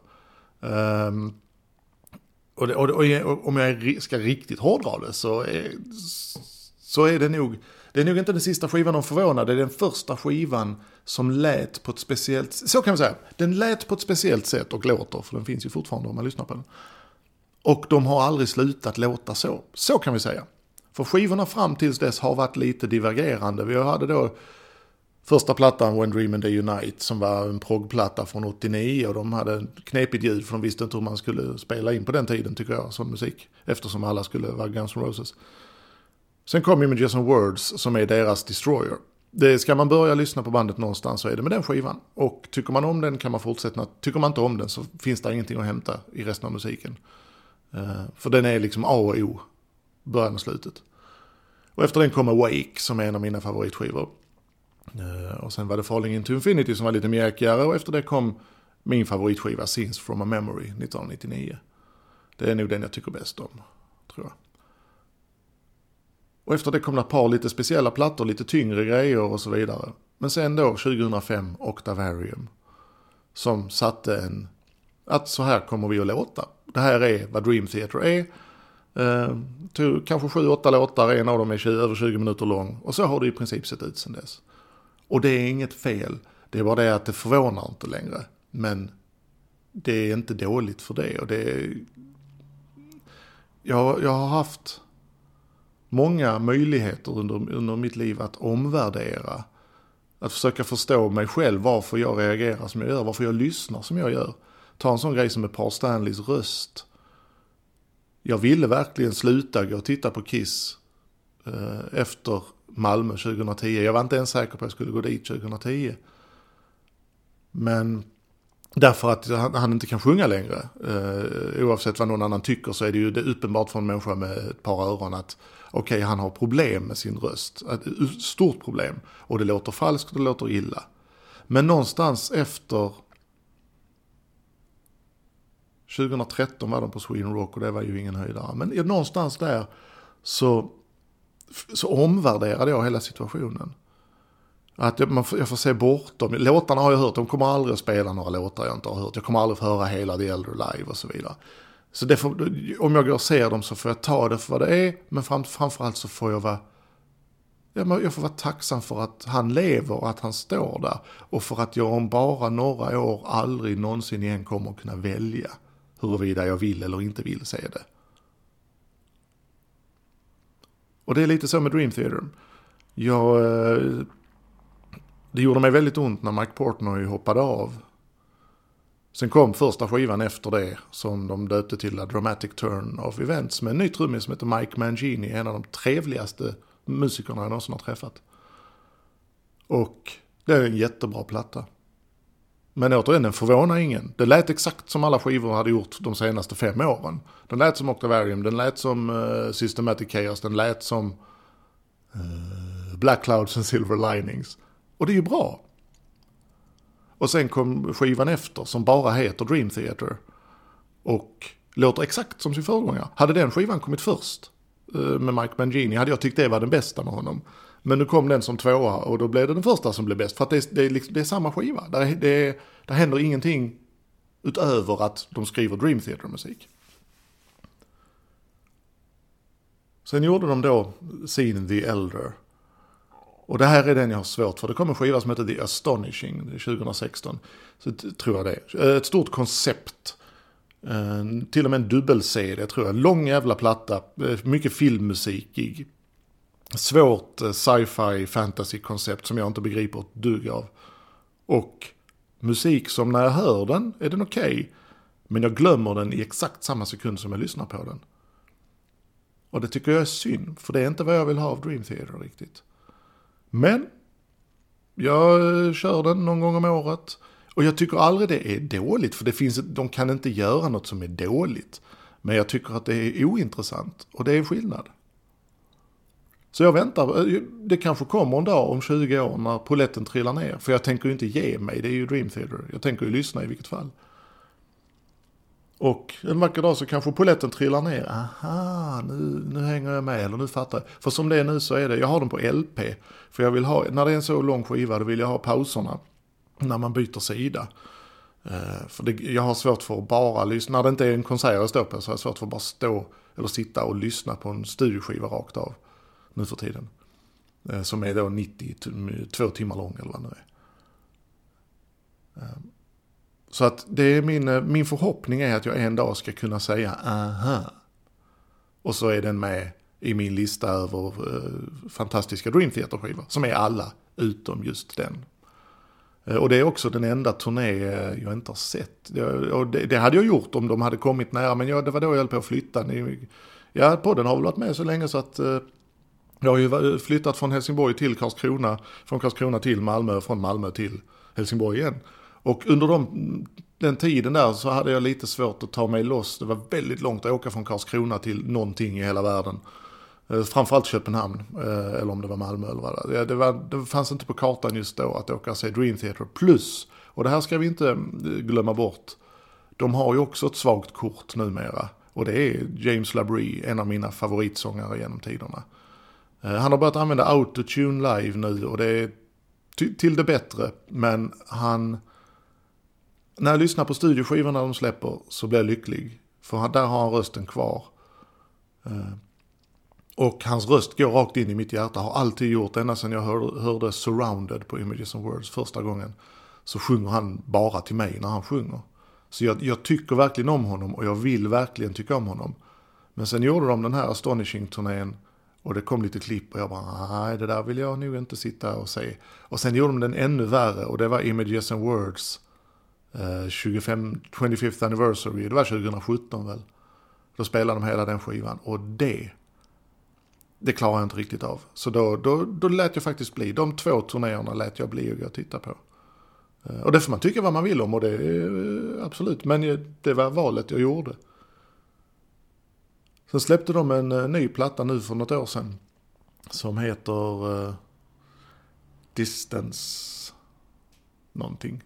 Och om jag ska riktigt hårdra det så är det nog inte den sista skivan de förvånade. Det är den första skivan som lät på ett speciellt, så kan man säga. Den lät på ett speciellt sätt och låter, för den finns ju fortfarande om man lyssnar på den. Och de har aldrig slutat låta så. Så kan vi säga. För skivorna fram tills dess har varit lite divergerande. Vi hade då första plattan When Dream and Day Unite som var en proggplatta från 89, och de hade en knepigt ljud för de visste inte hur man skulle spela in på den tiden, tycker jag, som musik. Eftersom alla skulle vara Guns N' Roses. Sen kom Images and Words som är deras Destroyer. Ska man börja lyssna på bandet någonstans så är det med den skivan. Och tycker man om den kan man fortsätta. Tycker man inte om den så finns det ingenting att hämta i resten av musiken. För den är liksom A och O. Början och slutet. Och efter den kom Awake som är en av mina favoritskivor. Och sen var det Falling Into Infinity som var lite mjäkigare. Och efter det kom min favoritskiva Scenes from a Memory 1999. Det är nog den jag tycker bäst om, tror jag. Och efter det kom det ett par lite speciella plattor, lite tyngre grejer och så vidare. Men sen då 2005 Octavarium som satte att så här kommer vi att låta. Det här är vad Dream Theater är. Kanske 7-8 låtar, en av dem är över 20 minuter lång. Och så har det i princip sett ut sedan dess. Och det är inget fel. Det är bara det att det förvånar inte längre. Men det är inte dåligt för det. Och jag har haft många möjligheter under mitt liv att omvärdera. Att försöka förstå mig själv, varför jag reagerar som jag gör, varför jag lyssnar som jag gör. Ta en sån grej som Paul Stanleys röst. Jag ville verkligen sluta gå och titta på Kiss efter Malmö 2010. Jag var inte ens säker på att jag skulle gå dit 2010. Men därför att han inte kan sjunga längre. Oavsett vad någon annan tycker så är det ju det uppenbart för en människa med ett par öron att okej, han har problem med sin röst. Ett stort problem. Och det låter falskt och det låter illa. Men någonstans efter 2013 var de på Sweden Rock och det var ju ingen höjdare. Men någonstans där så omvärderade jag hela situationen. Att jag får se bortom. Låtarna har jag hört, de kommer aldrig att spela några låtar jag inte har hört. Jag kommer aldrig att höra hela The Elder live och så vidare. Så om jag går och ser dem så får jag ta det för vad det är. Men framförallt så får jag vara tacksam för att han lever och att han står där. Och för att jag om bara några år aldrig någonsin igen kommer att kunna välja huruvida jag vill eller inte vill se det. Och det är lite så med Dream Theater. Det gjorde mig väldigt ont när Mike Portnoy hoppade av. Sen kom första skivan efter det som de döpte till A Dramatic Turn of Events med en ny trummis som heter Mike Mangini, en av de trevligaste musikerna jag någonsin har träffat. Och det är en jättebra platta. Men återigen, den förvånar ingen. Det lät exakt som alla skivor hade gjort de senaste 5 åren. Den lät som Octavarium, den lät som Systematic Chaos, den lät som Black Clouds and Silver Linings. Och det är ju bra. Och sen kom skivan efter som bara heter Dream Theater. Och låter exakt som sin föregångare. Hade den skivan kommit först med Mike Mangini hade jag tyckt det var den bästa med honom. Men nu kom den som tvåa och då blev det den första som blev bäst. För att det är samma skiva. Det händer ingenting utöver att de skriver Dream Theater-musik. Sen gjorde de då Seeing the Elder. Och det här är den jag har svårt för. Det kom en skiva som heter The Astonishing 2016. Så tror jag det är. Ett stort koncept. Till och med en dubbel-CD tror jag. Lång jävla platta. Mycket filmmusikig. Svårt sci-fi fantasy-koncept som jag inte begriper ett dugg av. Och musik som när jag hör den är den okej. Men jag glömmer den i exakt samma sekund som jag lyssnar på den. Och det tycker jag är synd. För det är inte vad jag vill ha av Dream Theater riktigt. Men jag kör den någon gång om året. Och jag tycker aldrig det är dåligt. För de kan inte göra något som är dåligt. Men jag tycker att det är ointressant. Och det är skillnad. Så jag väntar. Det kanske kommer en dag om 20 år när poletten trillar ner. För jag tänker ju inte ge mig. Det är ju Dream Theater. Jag tänker ju lyssna i vilket fall. Och en vacker dag så kanske poletten trillar ner. Aha, nu hänger jag med. Eller nu fattar jag. För som det är nu så är det. Jag har den på LP. För jag vill ha. När det är en så lång skiva då vill jag ha pauserna. När man byter sida. För jag har svårt för att bara lyssna. När det inte är en konsert jag står på så har jag svårt för att bara stå eller sitta och lyssna på en studioskiva rakt av. Nu för tiden. Som är då 92 timmar lång eller vad det är. Så att det är min förhoppning är att jag en dag ska kunna säga aha. Och så är den med i min lista över fantastiska Dream Theater-skivor. Som är alla utom just den. Och det är också den enda turné jag inte har sett. Och det hade jag gjort om de hade kommit nära. Men det var då jag höll på att flytta. Podden har väl varit med så länge så att jag har ju flyttat från Helsingborg till Karlskrona. Från Karlskrona till Malmö. Från Malmö till Helsingborg igen. Och under den tiden där så hade jag lite svårt att ta mig loss. Det var väldigt långt att åka från Karlskrona till någonting i hela världen. Framförallt Köpenhamn, eller om det var Malmö eller vad det var. Det fanns inte på kartan just då att åka och se Dream Theater plus. Och det här ska vi inte glömma bort. De har ju också ett svagt kort numera. Och det är James LaBrie, en av mina favoritsångare genom tiderna. Han har börjat använda autotune live nu och det är till det bättre. Men när jag lyssnar på studioskivorna de släpper så blir jag lycklig. För där har han rösten kvar. Och hans röst går rakt in i mitt hjärta. Har alltid gjort, ända sedan jag hörde Surrounded på Images and Words första gången. Så sjunger han bara till mig när han sjunger. Så jag tycker verkligen om honom och jag vill verkligen tycka om honom. Men sen gjorde de den här Astonishing-turnén och det kom lite klipp och jag bara, nej det där vill jag nog inte sitta och se. Och sen gjorde de den ännu värre och det var Images and Words 25th anniversary, det var 2017 väl. Då spelade de hela den skivan och det klarar jag inte riktigt av. Så då lät jag faktiskt bli. De 2 turnéerna lät jag bli och gå och titta på. Och det får man tycka vad man vill om och det är absolut. Men det var valet jag gjorde. Sen släppte de en ny platta nu för något år sedan. Som heter Distance någonting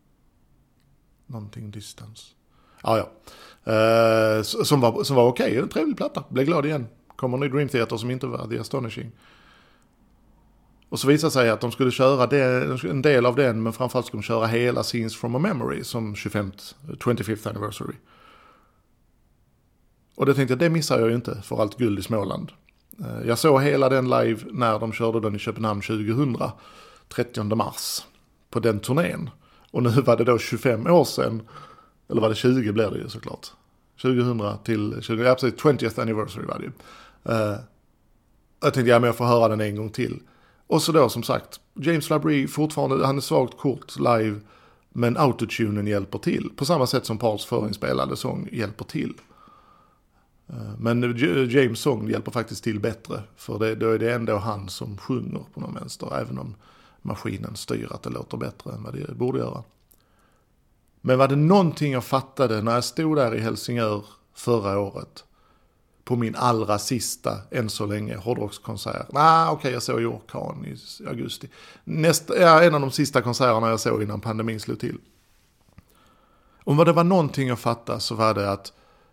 Distance. Ja. Som var okej. En trevlig platta. Blev glad igen. Kommer en ny Dream Theater som inte var The Astonishing. Och så visade sig att de skulle köra en del av den, men framförallt skulle de köra hela Scenes from a Memory som 25th anniversary. Och det tänkte jag, det missar jag ju inte för allt guld i Småland. Jag såg hela den live när de körde den i Köpenhamn 30 mars på den turnén. Och nu var det då 25 år sedan, eller var det 20 blir det ju såklart. 2000 till 20, absolut 20th anniversary var det ju. Jag tänkte, men jag får höra den en gång till. Och så då som sagt, James LaBrie fortfarande, han är svagt kort live, men autotunen hjälper till. På samma sätt som Pauls förinspelade sång hjälper till. Men James sång hjälper faktiskt till bättre. För då är det ändå han som sjunger på någon vänster, även om maskinen styr att det låter bättre än vad det borde göra. Men var det någonting jag fattade när jag stod där i Helsingör förra året på min allra sista, än så länge, hårdrockskonsert. Jag såg ju Orkan i augusti. En av de sista konserterna jag såg innan pandemin slog till. Om vad det var någonting jag fattade så var det att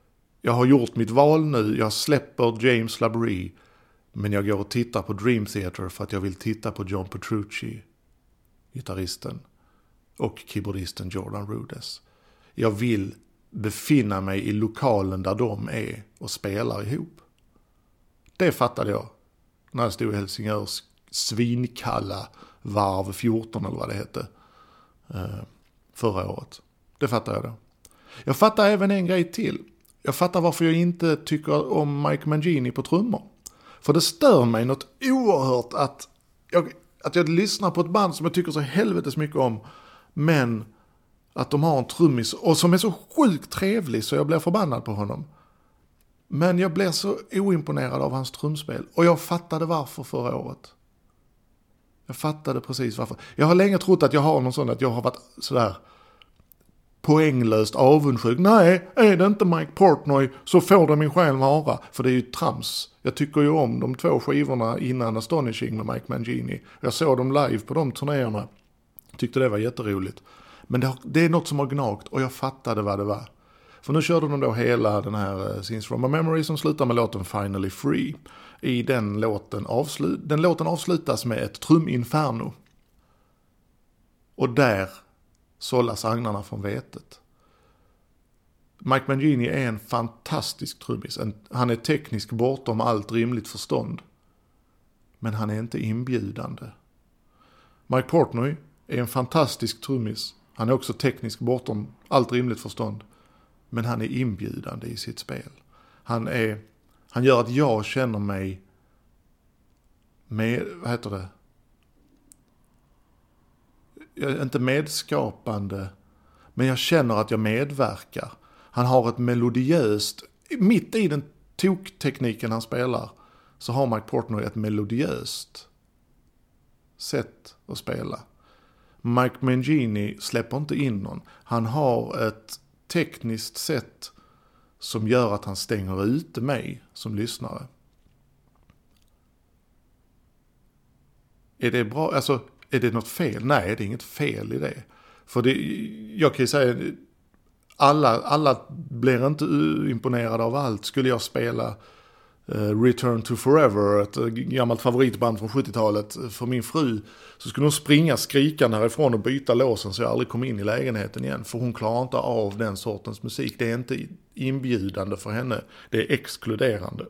Jag har gjort mitt val nu. Jag släpper James LaBrie. Men jag går och tittar på Dream Theater för att jag vill titta på John Petrucci, gitarristen, och keyboardisten Jordan Rudess. Jag vill befinna mig i lokalen där de är och spelar ihop. Det fattade jag när jag stod i Helsingörs svinkalla varv 14 eller vad det hette förra året. Det fattar jag då. Jag fattar även en grej till. Jag fattar varför jag inte tycker om Mike Mangini på trummor. För det stör mig något oerhört att jag lyssnar på ett band som jag tycker så helvetes mycket om, men att de har en trummis och som är så sjukt trevlig så jag blir förbannad på honom. Men jag blir så oimponerad av hans trumspel. Och jag fattade varför förra året. Jag fattade precis varför. Jag har länge trott att jag har någon sån, att jag har varit sådär poänglöst avundsjuk. Nej, är det inte Mike Portnoy så får det min själ vara. För det är ju trams. Jag tycker ju om de 2 skivorna innan Astonishing med Mike Mangini. Jag såg dem live på de turnéerna. Tyckte det var jätteroligt. Men det är något som har gnagt och jag fattade vad det var. För nu körde de då hela den här Scenes from a Memory som slutar med låten Finally Free. I den låten avslutas med ett truminferno. Och där sållas agnarna från vetet. Mike Mangini är en fantastisk trummis. Han är teknisk bortom allt rimligt förstånd. Men han är inte inbjudande. Mike Portnoy är en fantastisk trummis. Han är också teknisk bortom allt rimligt förstånd. Men han är inbjudande i sitt spel. Han gör att jag känner mig med, vad heter det? Jag är inte medskapande, men jag känner att jag medverkar. Han har ett melodiöst, mitt i den toktekniken han spelar, så har Mike Portnoy ett melodiöst sätt att spela. Mike Mangini släpper inte in någon. Han har ett tekniskt sätt som gör att han stänger ute mig som lyssnare. Är det bra? Alltså, är det något fel? Nej, det är inget fel i det. För jag kan ju säga, alla blir inte imponerade av allt. Skulle jag spela Return to Forever, ett gammalt favoritband från 70-talet, för min fru, så skulle hon springa skrikande härifrån och byta låsen så jag aldrig kom in i lägenheten igen. För hon klarar inte av den sortens musik. Det är inte inbjudande för henne. Det är exkluderande.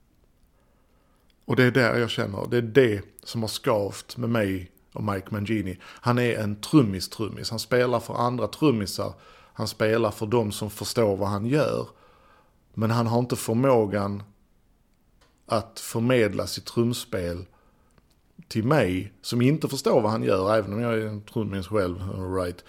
Och det är där jag känner, det är det som har skavt med mig och Mike Mangini. Han är en trummis. Han spelar för andra trummisar. Han spelar för de som förstår vad han gör. Men han har inte förmågan att förmedla sitt trumspel till mig som inte förstår vad han gör, även om jag är en trummis själv. Right.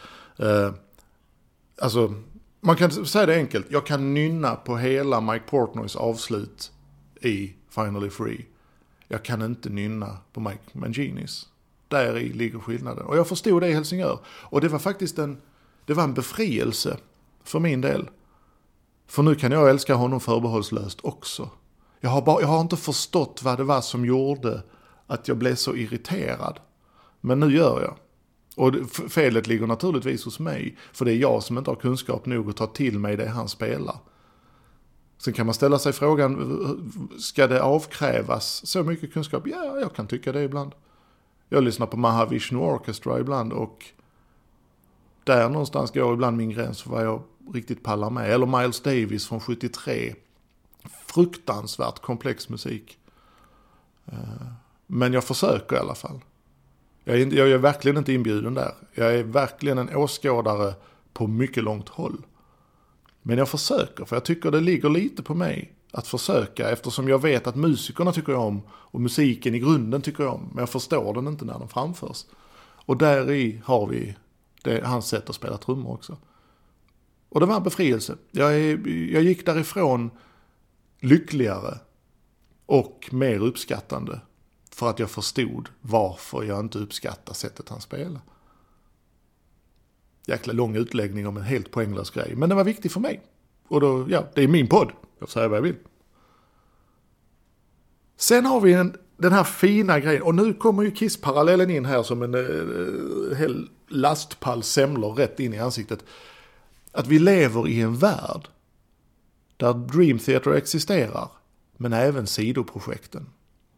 Alltså, man kan säga det enkelt. Jag kan nynna på hela Mike Portnoys avslut i Finally Free. Jag kan inte nynna på Mike Manginis. Där i ligger skillnaden. Och jag förstod det i Helsingör. Och det var faktiskt en befrielse för min del. För nu kan jag älska honom förbehållslöst också. Jag har inte förstått vad det var som gjorde att jag blev så irriterad. Men nu gör jag. Och felet ligger naturligtvis hos mig. För det är jag som inte har kunskap nog att ta till mig det han spelar. Sen kan man ställa sig frågan, ska det avkrävas så mycket kunskap? Ja, jag kan tycka det ibland. Jag lyssnar på Mahavishnu Orchestra ibland och där någonstans går ibland min gräns för vad jag riktigt pallar med. Eller Miles Davis från 73. Fruktansvärt komplex musik. Men jag försöker i alla fall. Jag är verkligen inte inbjuden där. Jag är verkligen en åskådare på mycket långt håll. Men jag försöker, för jag tycker det ligger lite på mig att försöka, eftersom jag vet att musikerna tycker jag om och musiken i grunden tycker jag om, men jag förstår den inte när den framförs. Och där i har vi hans sätt att spela trummor också. Och det var en befrielse. Jag gick därifrån lyckligare och mer uppskattande för att jag förstod varför jag inte uppskattar sättet han spelar. Jäkla lång utläggning om en helt poänglös grej. Men det var viktigt för mig. Och då, ja, det är min podd. Jag säger vad jag vill. Sen har vi den här fina grejen. Och nu kommer ju Kiss-parallellen in här som en hel lastpall semlor rätt in i ansiktet. Att vi lever i en värld där Dream Theater existerar, men även sidoprojekten.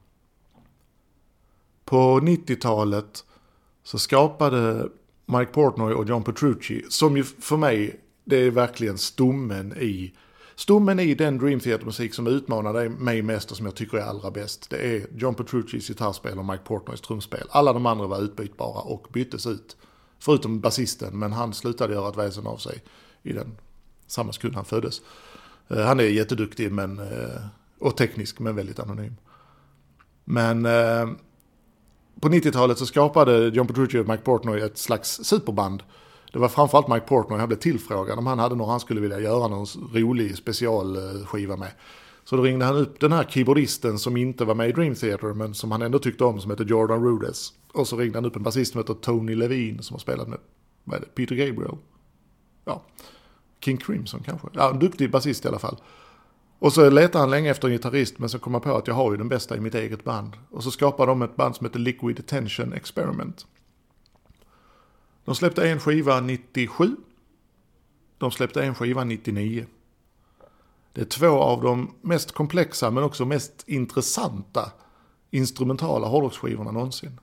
På 90-talet så skapade Mike Portnoy och John Petrucci, som ju för mig, det är verkligen stommen i den Dream Theater-musik som utmanade mig mest och som jag tycker är allra bäst. Det är John Petruccis gitarrspel och Mike Portnoys trumspel. Alla de andra var utbytbara och byttes ut. Förutom basisten, men han slutade göra ett väsen av sig i den samma sekund han föddes. Han är jätteduktig och teknisk, men väldigt anonym. Men på 90-talet så skapade John Petrucci och Mike Portnoy ett slags superband. Det var framförallt Mike Portnoy, han blev tillfrågad om han hade någon han skulle vilja göra någon rolig specialskiva med. Så då ringde han upp den här keyboardisten som inte var med i Dream Theater, men som han ändå tyckte om, som heter Jordan Rudess. Och så ringde han upp en basist som heter Tony Levine som har spelat med Peter Gabriel. Ja, King Crimson kanske. Ja, en duktig basist i alla fall. Och så letade han länge efter en gitarrist, men så kom han på att jag har ju den bästa i mitt eget band. Och så skapade de ett band som heter Liquid Attention Experiment. De släppte en skiva 97. De släppte en skiva 99. Det är två av de mest komplexa men också mest intressanta instrumentala hårdrocksskivorna någonsin.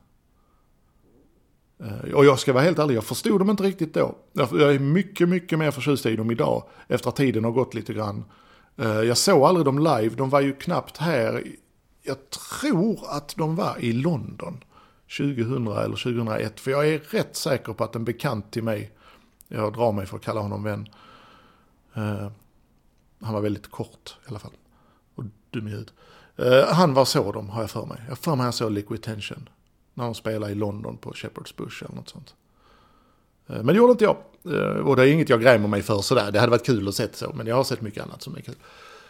Och jag ska vara helt ärlig, jag förstod dem inte riktigt då. Jag är mycket, mycket mer förtjust i dem idag efter att tiden har gått lite grann. Jag såg aldrig dem live, de var ju knappt här. Jag tror att de var i London 2000 eller 2001. För jag är rätt säker på att en bekant till mig, jag drar mig för att kalla honom vän. Han var väldigt kort i alla fall. Och dum i hud. Han var så de, har jag för mig. Jag för mig han såg Liquid Tension när de spelade i London på Shepherd's Bush eller något sånt. Men det gjorde inte jag. Och det är inget jag grämer mig för sådär. Det hade varit kul att se så, men jag har sett mycket annat som är kul.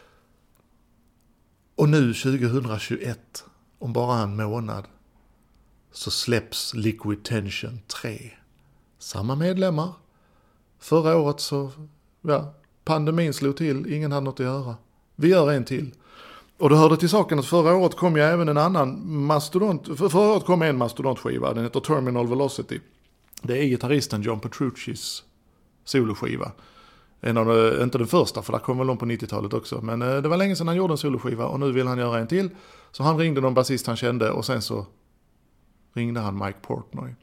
Och nu 2021, om bara en månad, så släpps Liquid Tension 3. Samma medlemmar. Förra året så, pandemin slog till, ingen hade något att göra. Vi gör en till. Och det hörde till saken att förra året kom ju även en annan förra året kom en mastodontskiva, den heter Terminal Velocity. Det är gitarristen John Petruccis soloskiva. Inte den första, för där kom väl de på 90-talet också. Men det var länge sedan han gjorde en soloskiva och nu vill han göra en till. Så han ringde någon basist han kände och sen så ringde han Mike Portnoy.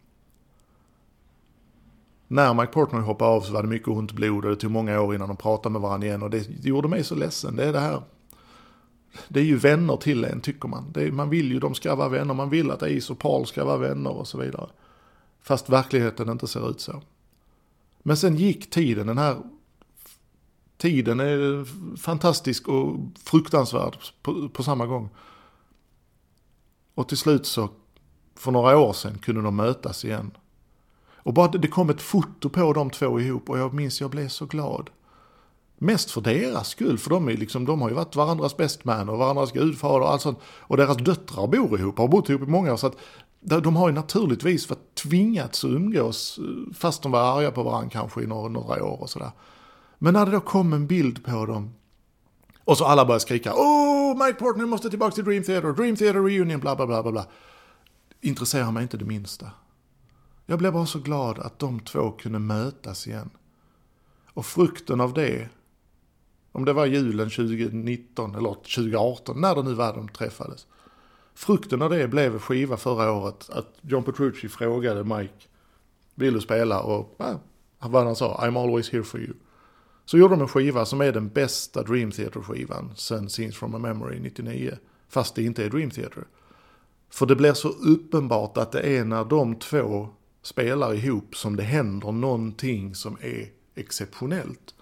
När Mike Portnoy hoppade av så var det mycket ont blod och det tog många år innan de pratade med varandra igen. Och det gjorde mig så ledsen. Det är det här. Det är ju vänner till en, tycker man. Man vill ju de ska vara vänner. Man vill att Ace och Paul ska vara vänner och så vidare. Fast verkligheten inte ser ut så. Men sen gick tiden. Den här tiden är fantastisk och fruktansvärd på samma gång. Och till slut så, för några år sedan, kunde de mötas igen. Och bara det kom ett foto på de två ihop och jag minns jag blev så glad. Mest för deras skull, för de har ju varit varandras bestman och varandras gudfar och allt sånt. Och deras döttrar bor ihop, har bott ihop i många år, så att de har ju naturligtvis varit tvingats att umgås fast de var arga på varandra kanske i några år och sådär. Men när det då kom en bild på dem och så alla började skrika: Mike Portnoy måste tillbaka till Dream Theater reunion, bla bla bla bla. Intresserar mig inte det minsta. Jag blev bara så glad att de två kunde mötas igen. Och frukten av det, om det var julen 2019 eller 2018, när det nu var de träffades. Frukten av det blev skiva förra året att John Petrucci frågade Mike: vill du spela? Och vad han sa, I'm always here for you. Så gjorde de en skiva som är den bästa Dream Theater-skivan sen Scenes from a Memory 99. Fast det inte är Dream Theater. För det blir så uppenbart att det är när de två spelar ihop som det händer någonting som är exceptionellt.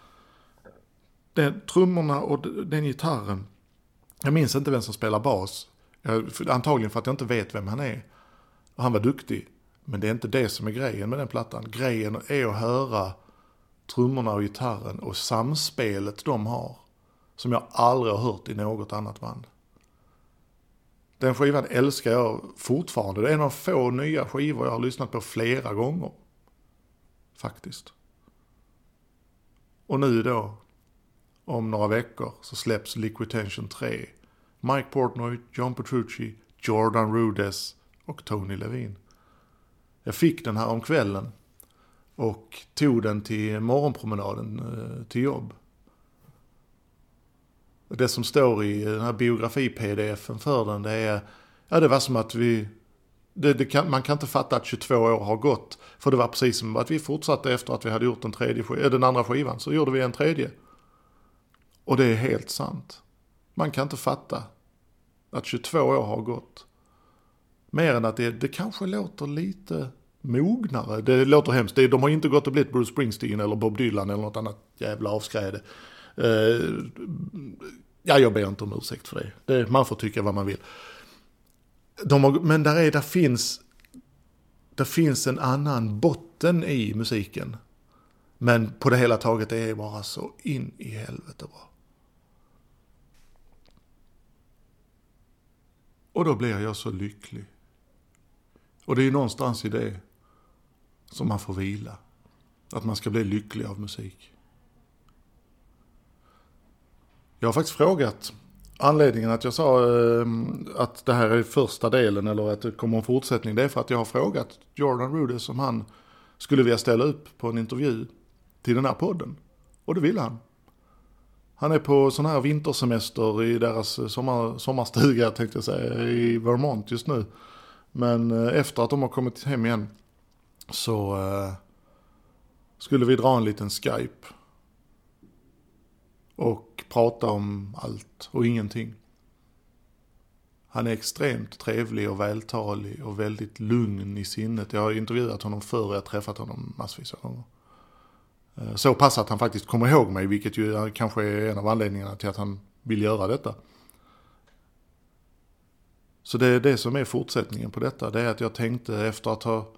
Trummorna och den gitarren. Jag minns inte vem som spelar bas. Antagligen för att jag inte vet vem han är. Och han var duktig. Men det är inte det som är grejen med den plattan. Grejen är att höra trummorna och gitarren och samspelet de har. Som jag aldrig har hört i något annat band. Den skivan älskar jag fortfarande. Det är en av få nya skivor jag har lyssnat på flera gånger. Faktiskt. Och nu då, om några veckor, så släpps Liquid Tension 3. Mike Portnoy, John Petrucci, Jordan Rudess och Tony Levine. Jag fick den här om kvällen och tog den till morgonpromenaden till jobb. Det som står i den här biografi-pdf-en för den, det var som att man kan inte fatta att 22 år har gått. För det var precis som att vi fortsatte efter att vi hade gjort den andra skivan. Så gjorde vi en tredje. Och det är helt sant. Man kan inte fatta att 22 år har gått. Mer än att det kanske låter lite mognare. Det låter hemskt. De har inte gått och blivit Bruce Springsteen eller Bob Dylan eller något annat jävla avskräde. Jag ber inte om ursäkt för det. Man får tycka vad man vill. Men det finns en annan botten i musiken. Men på det hela taget är det bara så in i helvete bra. Och då blir jag så lycklig. Och det är ju någonstans i det som man får vila. Att man ska bli lycklig av musik. Jag har faktiskt frågat anledningen att jag sa att det här är första delen eller att det kommer en fortsättning. Det är för att jag har frågat Jordan Rudess om han skulle vilja ställa upp på en intervju till den här podden. Och det vill han. Han är på sån här vintersemester i deras sommarstuga tänkte jag säga, i Vermont just nu. Men efter att de har kommit hem igen så skulle vi dra en liten Skype och prata om allt och ingenting. Han är extremt trevlig och vältalig och väldigt lugn i sinnet. Jag har intervjuat honom förr och jag har träffat honom massvis av gånger. Så pass att han faktiskt kommer ihåg mig, vilket ju kanske är en av anledningarna till att han vill göra detta. Så det är det som är fortsättningen på detta. Det är att jag tänkte efter att ha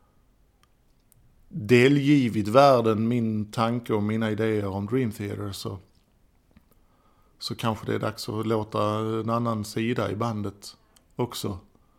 delgivit världen min tanke och mina idéer om Dream Theater så kanske det är dags att låta en annan sida i bandet också.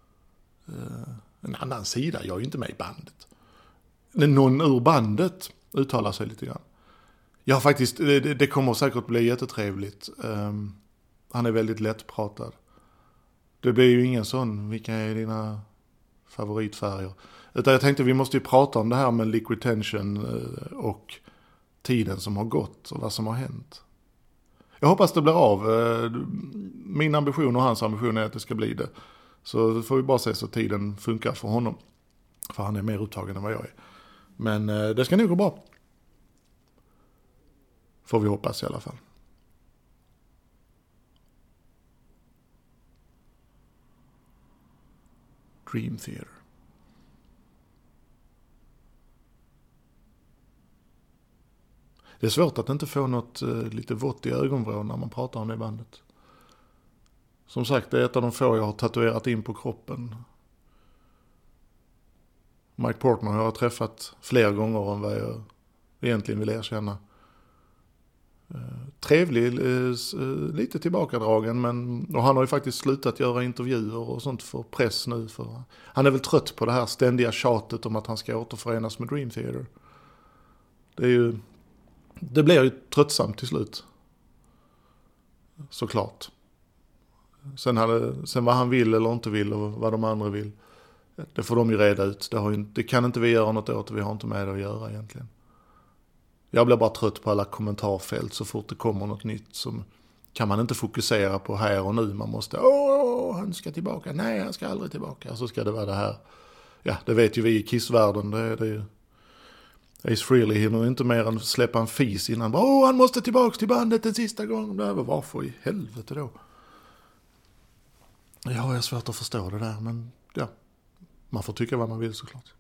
En annan sida? Jag är ju inte med i bandet. Någon ur bandet uttalar sig lite grann. Ja, faktiskt, det kommer säkert bli jättetrevligt. Han är väldigt lättpratad. Det blir ju ingen sån, vilka är dina favoritfärger? Utan jag tänkte vi måste ju prata om det här med Liquid Tension och tiden som har gått och vad som har hänt. Jag hoppas det blir av. Min ambition och hans ambition är att det ska bli det. Så får vi bara se så tiden funkar för honom. För han är mer upptagen än vad jag är. Men det ska nog gå bra. Får vi hoppas i alla fall. Dream Theater. Det är svårt att inte få något lite vått i ögonvrån när man pratar om det bandet. Som sagt, det är ett av de få jag har tatuerat in på kroppen. Mike Portnoy har jag träffat fler gånger än vad jag egentligen vill erkänna. Trevlig, lite tillbakadragen, och han har ju faktiskt slutat göra intervjuer och sånt för press nu. Han är väl trött på det här ständiga tjatet om att han ska återförenas med Dream Theater. Det blir ju tröttsamt till slut. Såklart. Sen vad han vill eller inte vill och vad de andra vill. Det får de ju reda ut. Det kan inte vi göra något åt och vi har inte med det att göra egentligen. Jag blir bara trött på alla kommentarfält så fort det kommer något nytt som kan man inte fokusera på här och nu. Man måste, han ska tillbaka. Nej, han ska aldrig tillbaka. Så ska det vara det här. Ja, det vet ju vi i Kiss-världen. Det är ju Ace Frehley hinner inte mer än släppa en fis innan. Han måste tillbaka till bandet en sista gång. Varför i helvete då? Ja, jag har svårt att förstå det där. Men ja, man får tycka vad man vill såklart.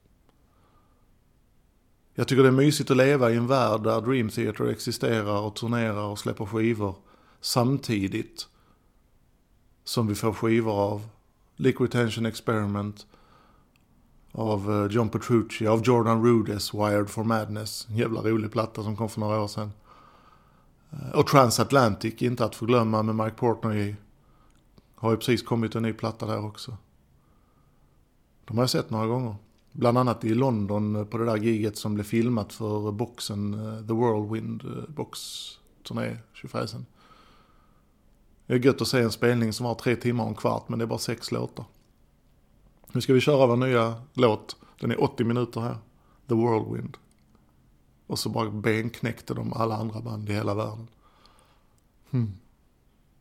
Jag tycker det är mysigt att leva i en värld där Dream Theater existerar och turnerar och släpper skivor samtidigt som vi får skivor av Liquid Tension Experiment, av John Petrucci, av Jordan Rudess, Wired for Madness, en jävla rolig platta som kom för några år sedan. Och Transatlantic, inte att förglömma, med Mike Portnoy, har ju precis kommit en ny platta där också. De har jag sett några gånger. Bland annat i London på det där giget som blev filmat för boxen The Whirlwind box-turné 25 sen. Det är gött att se en spelning som var 3 timmar och en kvart, men det är bara 6 låtar. Nu ska vi köra vår nya låt. Den är 80 minuter här. The Whirlwind. Och så bara benknäckte de alla andra band i hela världen.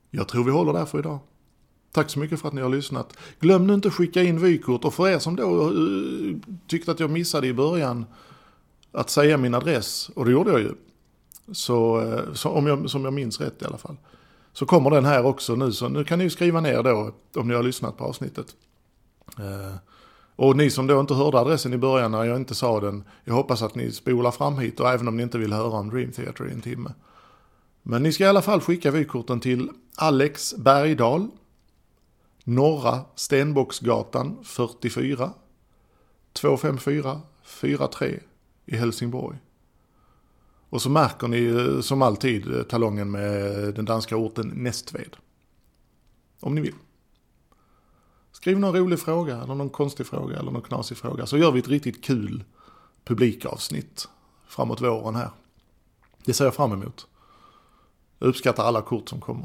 Jag tror vi håller där för idag. Tack så mycket för att ni har lyssnat. Glöm nu inte att skicka in vykort. Och för er som då tyckte att jag missade i början att säga min adress, och det gjorde jag ju. Så som jag minns rätt i alla fall. Så kommer den här också nu. Så nu kan ni ju skriva ner då om ni har lyssnat på avsnittet. Och ni som då inte hörde adressen i början när jag inte sa den. Jag hoppas att ni spolar fram hit, och även om ni inte vill höra om Dream Theater i en timme. Men ni ska i alla fall skicka vykorten till Alex Bergdahl, Norra Stenbocksgatan 44 254 43 i Helsingborg. Och så märker ni som alltid talongen med den danska orten Nästved. Om ni vill. Skriv någon rolig fråga eller någon konstig fråga eller någon knasig fråga, så gör vi ett riktigt kul publikavsnitt framåt våren här. Det ser jag fram emot. Jag uppskattar alla kort som kommer.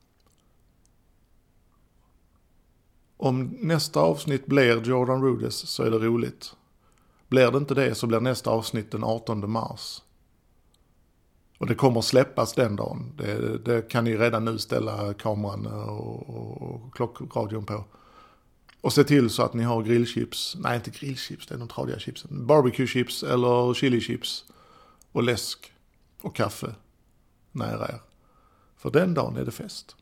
Om nästa avsnitt blir Jordan Rudess så är det roligt. Blir det inte det så blir nästa avsnitt den 18 mars. Och det kommer släppas den dagen. Det kan ni redan nu ställa kameran och klockradion på. Och se till så att ni har grillchips. Nej, inte grillchips, det är de tradiga chipsen. Barbecue chips eller chili chips. Och läsk och kaffe nära er. För den dagen är det fest.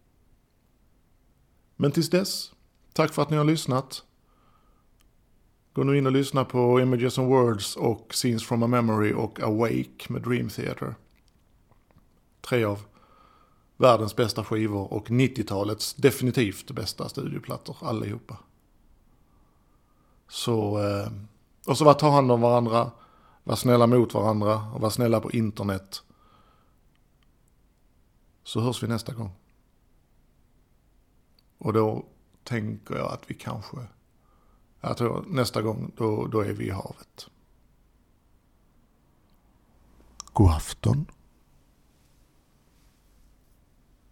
Men tills dess, tack för att ni har lyssnat. Gå nu in och lyssna på Images and Words och Scenes from a Memory och Awake med Dream Theater. 3 av världens bästa skivor och 90-talets definitivt bästa studioplattor allihopa. Och så ta hand om varandra, var snälla mot varandra och var snälla på internet. Så hörs vi nästa gång. Och då tänker jag att vi jag tror nästa gång då är vi i havet. God afton.